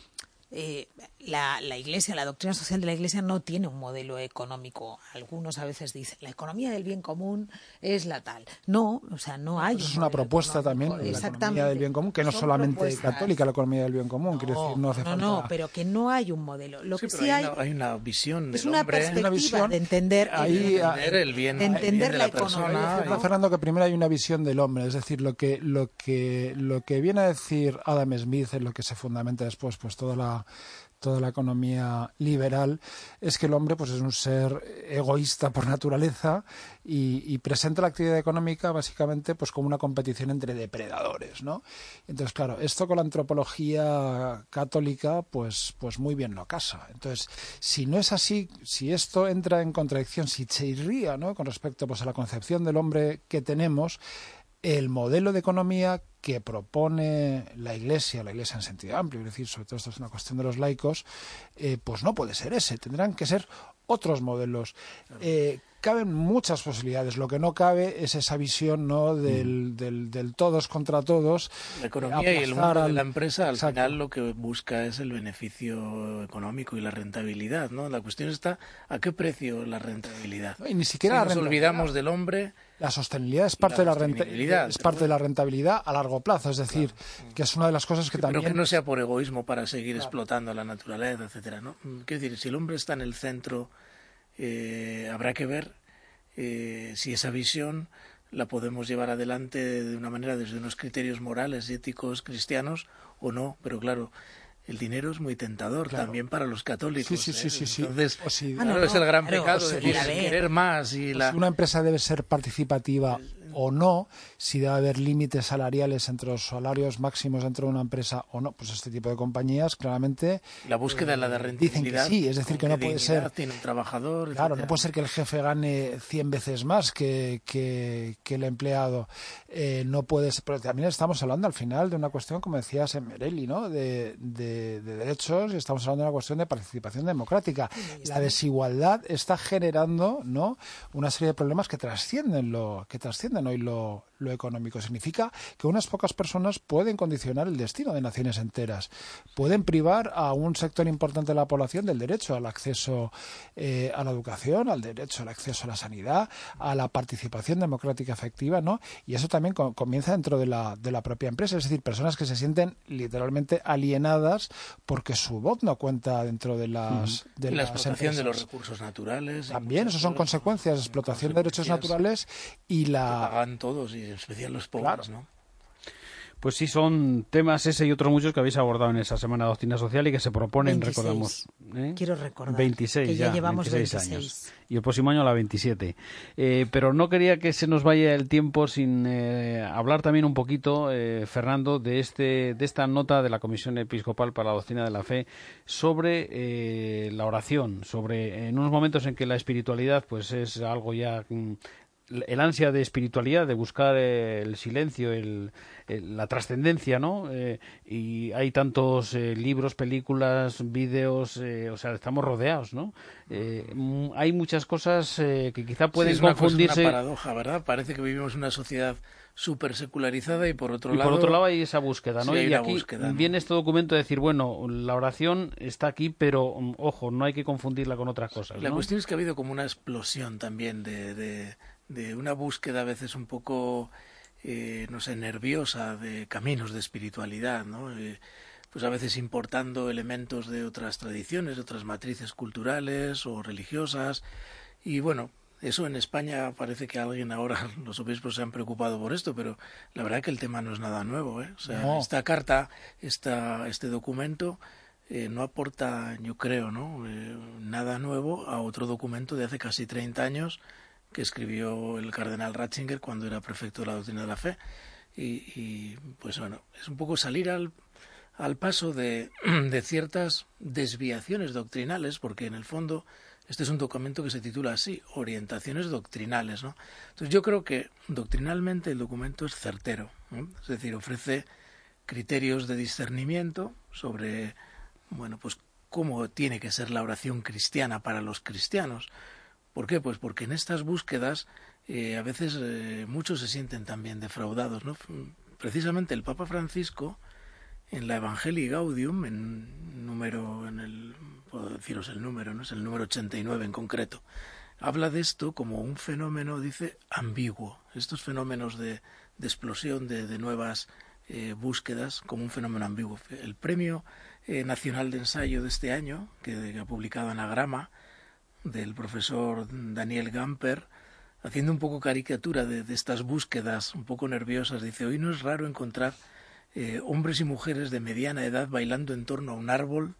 Eh, la, la Iglesia, la doctrina social de la Iglesia no tiene un modelo económico. Algunos a veces dicen, la economía del bien común es la tal. No, o sea, no hay. Eso es una propuesta también, la economía del bien común, que no es solamente propuestas. católica la economía del bien común. No, quiero decir, no hace no, falta... no, pero que no hay un modelo. Lo sí, que sí hay, hay, una, hay una visión del es una hombre, perspectiva una visión, de entender, ahí, de entender el bien, de entender el bien de la, la persona. ¿no? Fernando, que primero hay una visión del hombre, es decir, lo que lo que lo que viene a decir Adam Smith, en lo que se fundamenta después, pues toda la toda la economía liberal, es que el hombre pues es un ser egoísta por naturaleza y, y presenta la actividad económica básicamente pues como una competición entre depredadores, ¿no? Entonces, claro, esto con la antropología católica pues pues muy bien no casa. Entonces, si no es así, si esto entra en contradicción, si se irría, ¿no? Con respecto pues a la concepción del hombre que tenemos, el modelo de economía que propone la Iglesia, la Iglesia en sentido amplio, es decir, sobre todo esto es una cuestión de los laicos, eh, pues no puede ser ese, tendrán que ser otros modelos. Eh, caben muchas posibilidades. Lo que no cabe es esa visión, ¿no?, del, mm. del, del todos contra todos. La economía y el mundo al... de la empresa al Exacto. final lo que busca es el beneficio económico y la rentabilidad, ¿no? La cuestión está a qué precio la rentabilidad. Y ni siquiera si nos olvidamos del hombre. La sostenibilidad es parte, la de, la renta, es parte de la rentabilidad a largo plazo, es decir, claro. que es una de las cosas que sí, también... Pero que no sea por egoísmo para seguir claro. explotando la naturaleza, etcétera, ¿no? Quiero decir, si el hombre está en el centro, eh, habrá que ver eh, si esa visión la podemos llevar adelante de una manera desde unos criterios morales, éticos, cristianos o no, pero claro... El dinero es muy tentador claro. también para los católicos. Sí, sí, sí, sí, sí. Entonces, o si, ah, no, no, es el gran claro, pecado de si, querer más. Y la... si una empresa debe ser participativa o no, si debe haber límites salariales entre los salarios máximos dentro de una empresa o no, pues este tipo de compañías claramente... La búsqueda de eh, la de rentabilidad. Dicen que sí, es decir, que no puede ser... Tiene un trabajador... Claro, etcétera. No puede ser que el jefe gane cien veces más que, que, que el empleado. Eh, no puede ser... Pero también estamos hablando al final de una cuestión, como decías en Merelli, ¿no?, de... de de derechos, y estamos hablando de una cuestión de participación democrática. La desigualdad está generando, ¿no?, una serie de problemas que trascienden lo que trascienden hoy lo, lo económico. Significa que unas pocas personas pueden condicionar el destino de naciones enteras, pueden privar a un sector importante de la población del derecho al acceso eh, a la educación, al derecho al acceso a la sanidad, a la participación democrática efectiva, ¿no? Y eso también co- comienza dentro de la, de la propia empresa, es decir, personas que se sienten literalmente alienadas porque su voz no cuenta dentro de las mm. de y la las explotación empresas. De los recursos naturales también eso son consecuencias de explotación de derechos naturales y la que pagan todos y en especial los pobres, claro. ¿no? Pues sí, son temas ese y otros muchos que habéis abordado en esa Semana de Doctrina Social y que se proponen, veintiséis. recordamos. ¿eh? Quiero recordar veintiséis que ya, ya llevamos veintiséis, veintiséis años. Y el próximo año la veintisiete. Eh, pero no quería que se nos vaya el tiempo sin eh, hablar también un poquito, eh, Fernando, de este de esta nota de la Comisión Episcopal para la Doctrina de la Fe sobre eh, la oración, sobre en unos momentos en que la espiritualidad pues es algo ya... Mm, el ansia de espiritualidad, de buscar eh, el silencio, el, el, la trascendencia, ¿no? Eh, y hay tantos eh, libros, películas, vídeos, eh, o sea, estamos rodeados, ¿no? Eh, m- hay muchas cosas eh, que quizá pueden sí, es una confundirse. Cosa, una paradoja, ¿verdad? Parece que vivimos en una sociedad súper secularizada y por otro y lado... por otro lado hay esa búsqueda, ¿no? Sí, y aquí búsqueda, ¿no? viene este documento de decir, bueno, la oración está aquí, pero, ojo, no hay que confundirla con otras cosas, La ¿no? cuestión es que ha habido como una explosión también de... de... de una búsqueda a veces un poco, eh, no sé, nerviosa de caminos de espiritualidad, ¿no? Eh, pues a veces importando elementos de otras tradiciones, de otras matrices culturales o religiosas. Y bueno, eso en España parece que alguien ahora, los obispos se han preocupado por esto, pero la verdad que el tema no es nada nuevo, ¿eh? O sea, no. esta carta, esta, este documento... Eh, no aporta, yo creo, ¿no? Eh, nada nuevo a otro documento de hace casi treinta años que escribió el cardenal Ratzinger cuando era prefecto de la Doctrina de la Fe. Y, y pues bueno, es un poco salir al, al paso de, de ciertas desviaciones doctrinales, porque en el fondo este es un documento que se titula así, Orientaciones Doctrinales, ¿no? Entonces yo creo que doctrinalmente el documento es certero, ¿no? Es decir, ofrece criterios de discernimiento sobre, bueno, pues cómo tiene que ser la oración cristiana para los cristianos. ¿Por qué? Pues porque en estas búsquedas eh, a veces eh, muchos se sienten también defraudados, ¿no? Precisamente el Papa Francisco, en la Evangelii Gaudium, en número, en el, puedo deciros el número, ¿no? Es el número ochenta y nueve en concreto, habla de esto como un fenómeno, dice, ambiguo. Estos fenómenos de, de explosión de, de nuevas eh, búsquedas como un fenómeno ambiguo. El Premio eh, Nacional de Ensayo de este año, que, que ha publicado Anagrama, del profesor Daniel Gamper, haciendo un poco caricatura de, de estas búsquedas un poco nerviosas, dice, hoy no es raro encontrar eh, hombres y mujeres de mediana edad bailando en torno a un árbol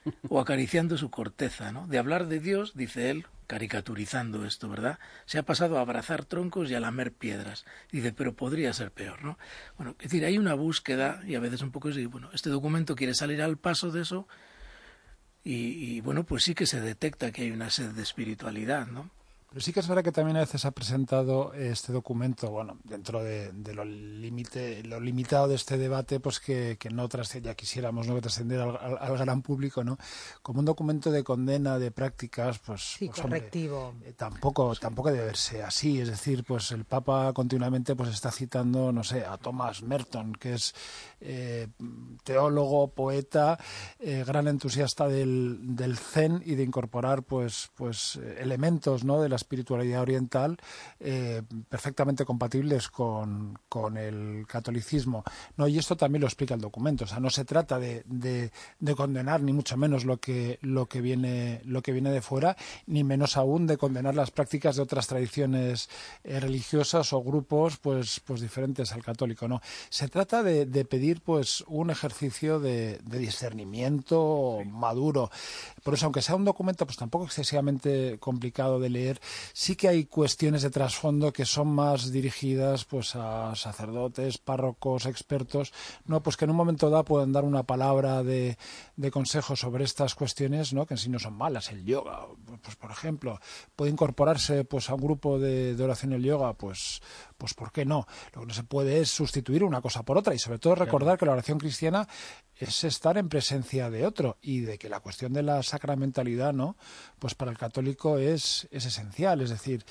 o acariciando su corteza, ¿no? De hablar de Dios, dice él, caricaturizando esto, ¿verdad? Se ha pasado a abrazar troncos y a lamer piedras. Dice, pero podría ser peor, ¿no? Bueno, es decir, hay una búsqueda y a veces un poco así, bueno, este documento quiere salir al paso de eso. Y, y bueno, pues sí que se detecta que hay una sed de espiritualidad, ¿no? Pero sí que es verdad que también a veces ha presentado este documento, bueno, dentro de, de lo límite, lo limitado de este debate, pues que, que no trascendiera, ya quisiéramos, ¿no?, que trascendiera al, al, al gran público, ¿no? Como un documento de condena de prácticas, pues, sí, pues correctivo. Hombre, eh, tampoco, tampoco debe verse así. Es decir, pues el Papa continuamente pues está citando, no sé, a Thomas Merton, que es eh, teólogo, poeta, eh, gran entusiasta del, del Zen y de incorporar, pues, pues elementos, ¿no?, de la espiritualidad oriental eh, perfectamente compatibles con, con el catolicismo, ¿no? Y esto también lo explica el documento. O sea, no se trata de, de, de condenar ni mucho menos lo que lo que viene lo que viene de fuera, ni menos aún de condenar las prácticas de otras tradiciones eh, religiosas o grupos pues pues diferentes al católico, ¿no? Se trata de, de pedir pues un ejercicio de, de discernimiento sí. maduro. Por eso, aunque sea un documento pues tampoco excesivamente complicado de leer, sí que hay cuestiones de trasfondo que son más dirigidas pues a sacerdotes, párrocos, expertos, no, pues que en un momento dado pueden dar una palabra de, de consejo sobre estas cuestiones, ¿no?, que en sí no son malas. El yoga, pues por ejemplo, puede incorporarse pues a un grupo de, de oración el yoga, pues pues ¿por qué no? Lo que no se puede es sustituir una cosa por otra, y sobre todo recordar claro. que la oración cristiana es estar en presencia de otro, y de que la cuestión de la sacramentalidad, ¿no?, pues para el católico es, es esencial. Es decir,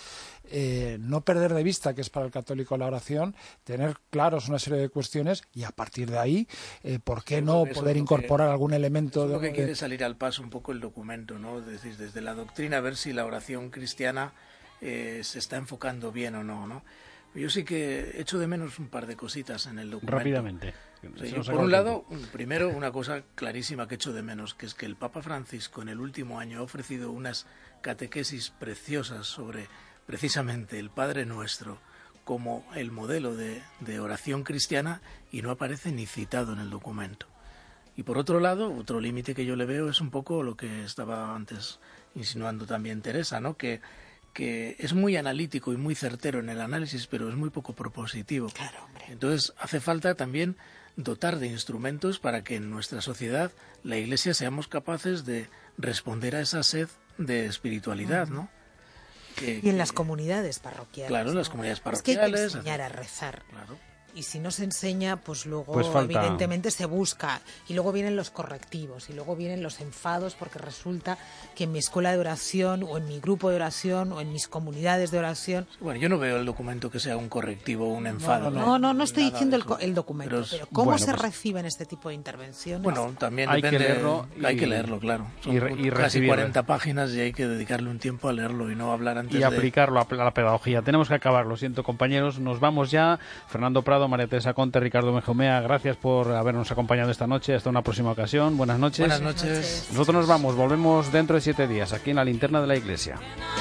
eh, no perder de vista que es para el católico la oración, tener claros una serie de cuestiones, y a partir de ahí, eh, ¿por qué no poder incorporar que, algún elemento? Eso de lo que quiere salir al paso un poco el documento, ¿no? Es decir, desde la doctrina, ver si la oración cristiana eh, se está enfocando bien o no, ¿no? Yo sí que echo de menos un par de cositas en el documento. Rápidamente. O sea, yo, por un lado, primero, una cosa clarísima que echo de menos, que es que el Papa Francisco en el último año ha ofrecido unas catequesis preciosas sobre precisamente el Padre Nuestro como el modelo de, de oración cristiana, y no aparece ni citado en el documento. Y por otro lado, otro límite que yo le veo es un poco lo que estaba antes insinuando también Teresa, ¿no?, que que es muy analítico y muy certero en el análisis, pero es muy poco propositivo. Claro, hombre. Entonces hace falta también dotar de instrumentos para que en nuestra sociedad, la Iglesia, seamos capaces de responder a esa sed de espiritualidad, ¿no? Que, y en que, las comunidades parroquiales. Claro, en ¿no? las comunidades parroquiales. Es que hay que enseñar a rezar. Claro. Y si no se enseña, pues luego pues falta... evidentemente se busca, y luego vienen los correctivos, y luego vienen los enfados, porque resulta que en mi escuela de oración, o en mi grupo de oración, o en mis comunidades de oración... Bueno, yo no veo el documento que sea un correctivo o un enfado. No, no, no, no estoy diciendo el, el documento, pero, es... pero ¿cómo bueno, se pues... reciben este tipo de intervenciones? Bueno, también hay depende... que leerlo. Y... Hay que leerlo, claro. Son y, y casi recibir... cuarenta páginas, y hay que dedicarle un tiempo a leerlo y no hablar antes y de... Y aplicarlo a la pedagogía. Tenemos que acabar, lo siento, compañeros. Nos vamos ya. Fernando Prado, María Teresa Conte, Ricardo Benjumea, gracias por habernos acompañado esta noche. Hasta una próxima ocasión. Buenas noches. Buenas noches. Nosotros nos vamos, volvemos dentro de siete días aquí en la Linterna de la Iglesia.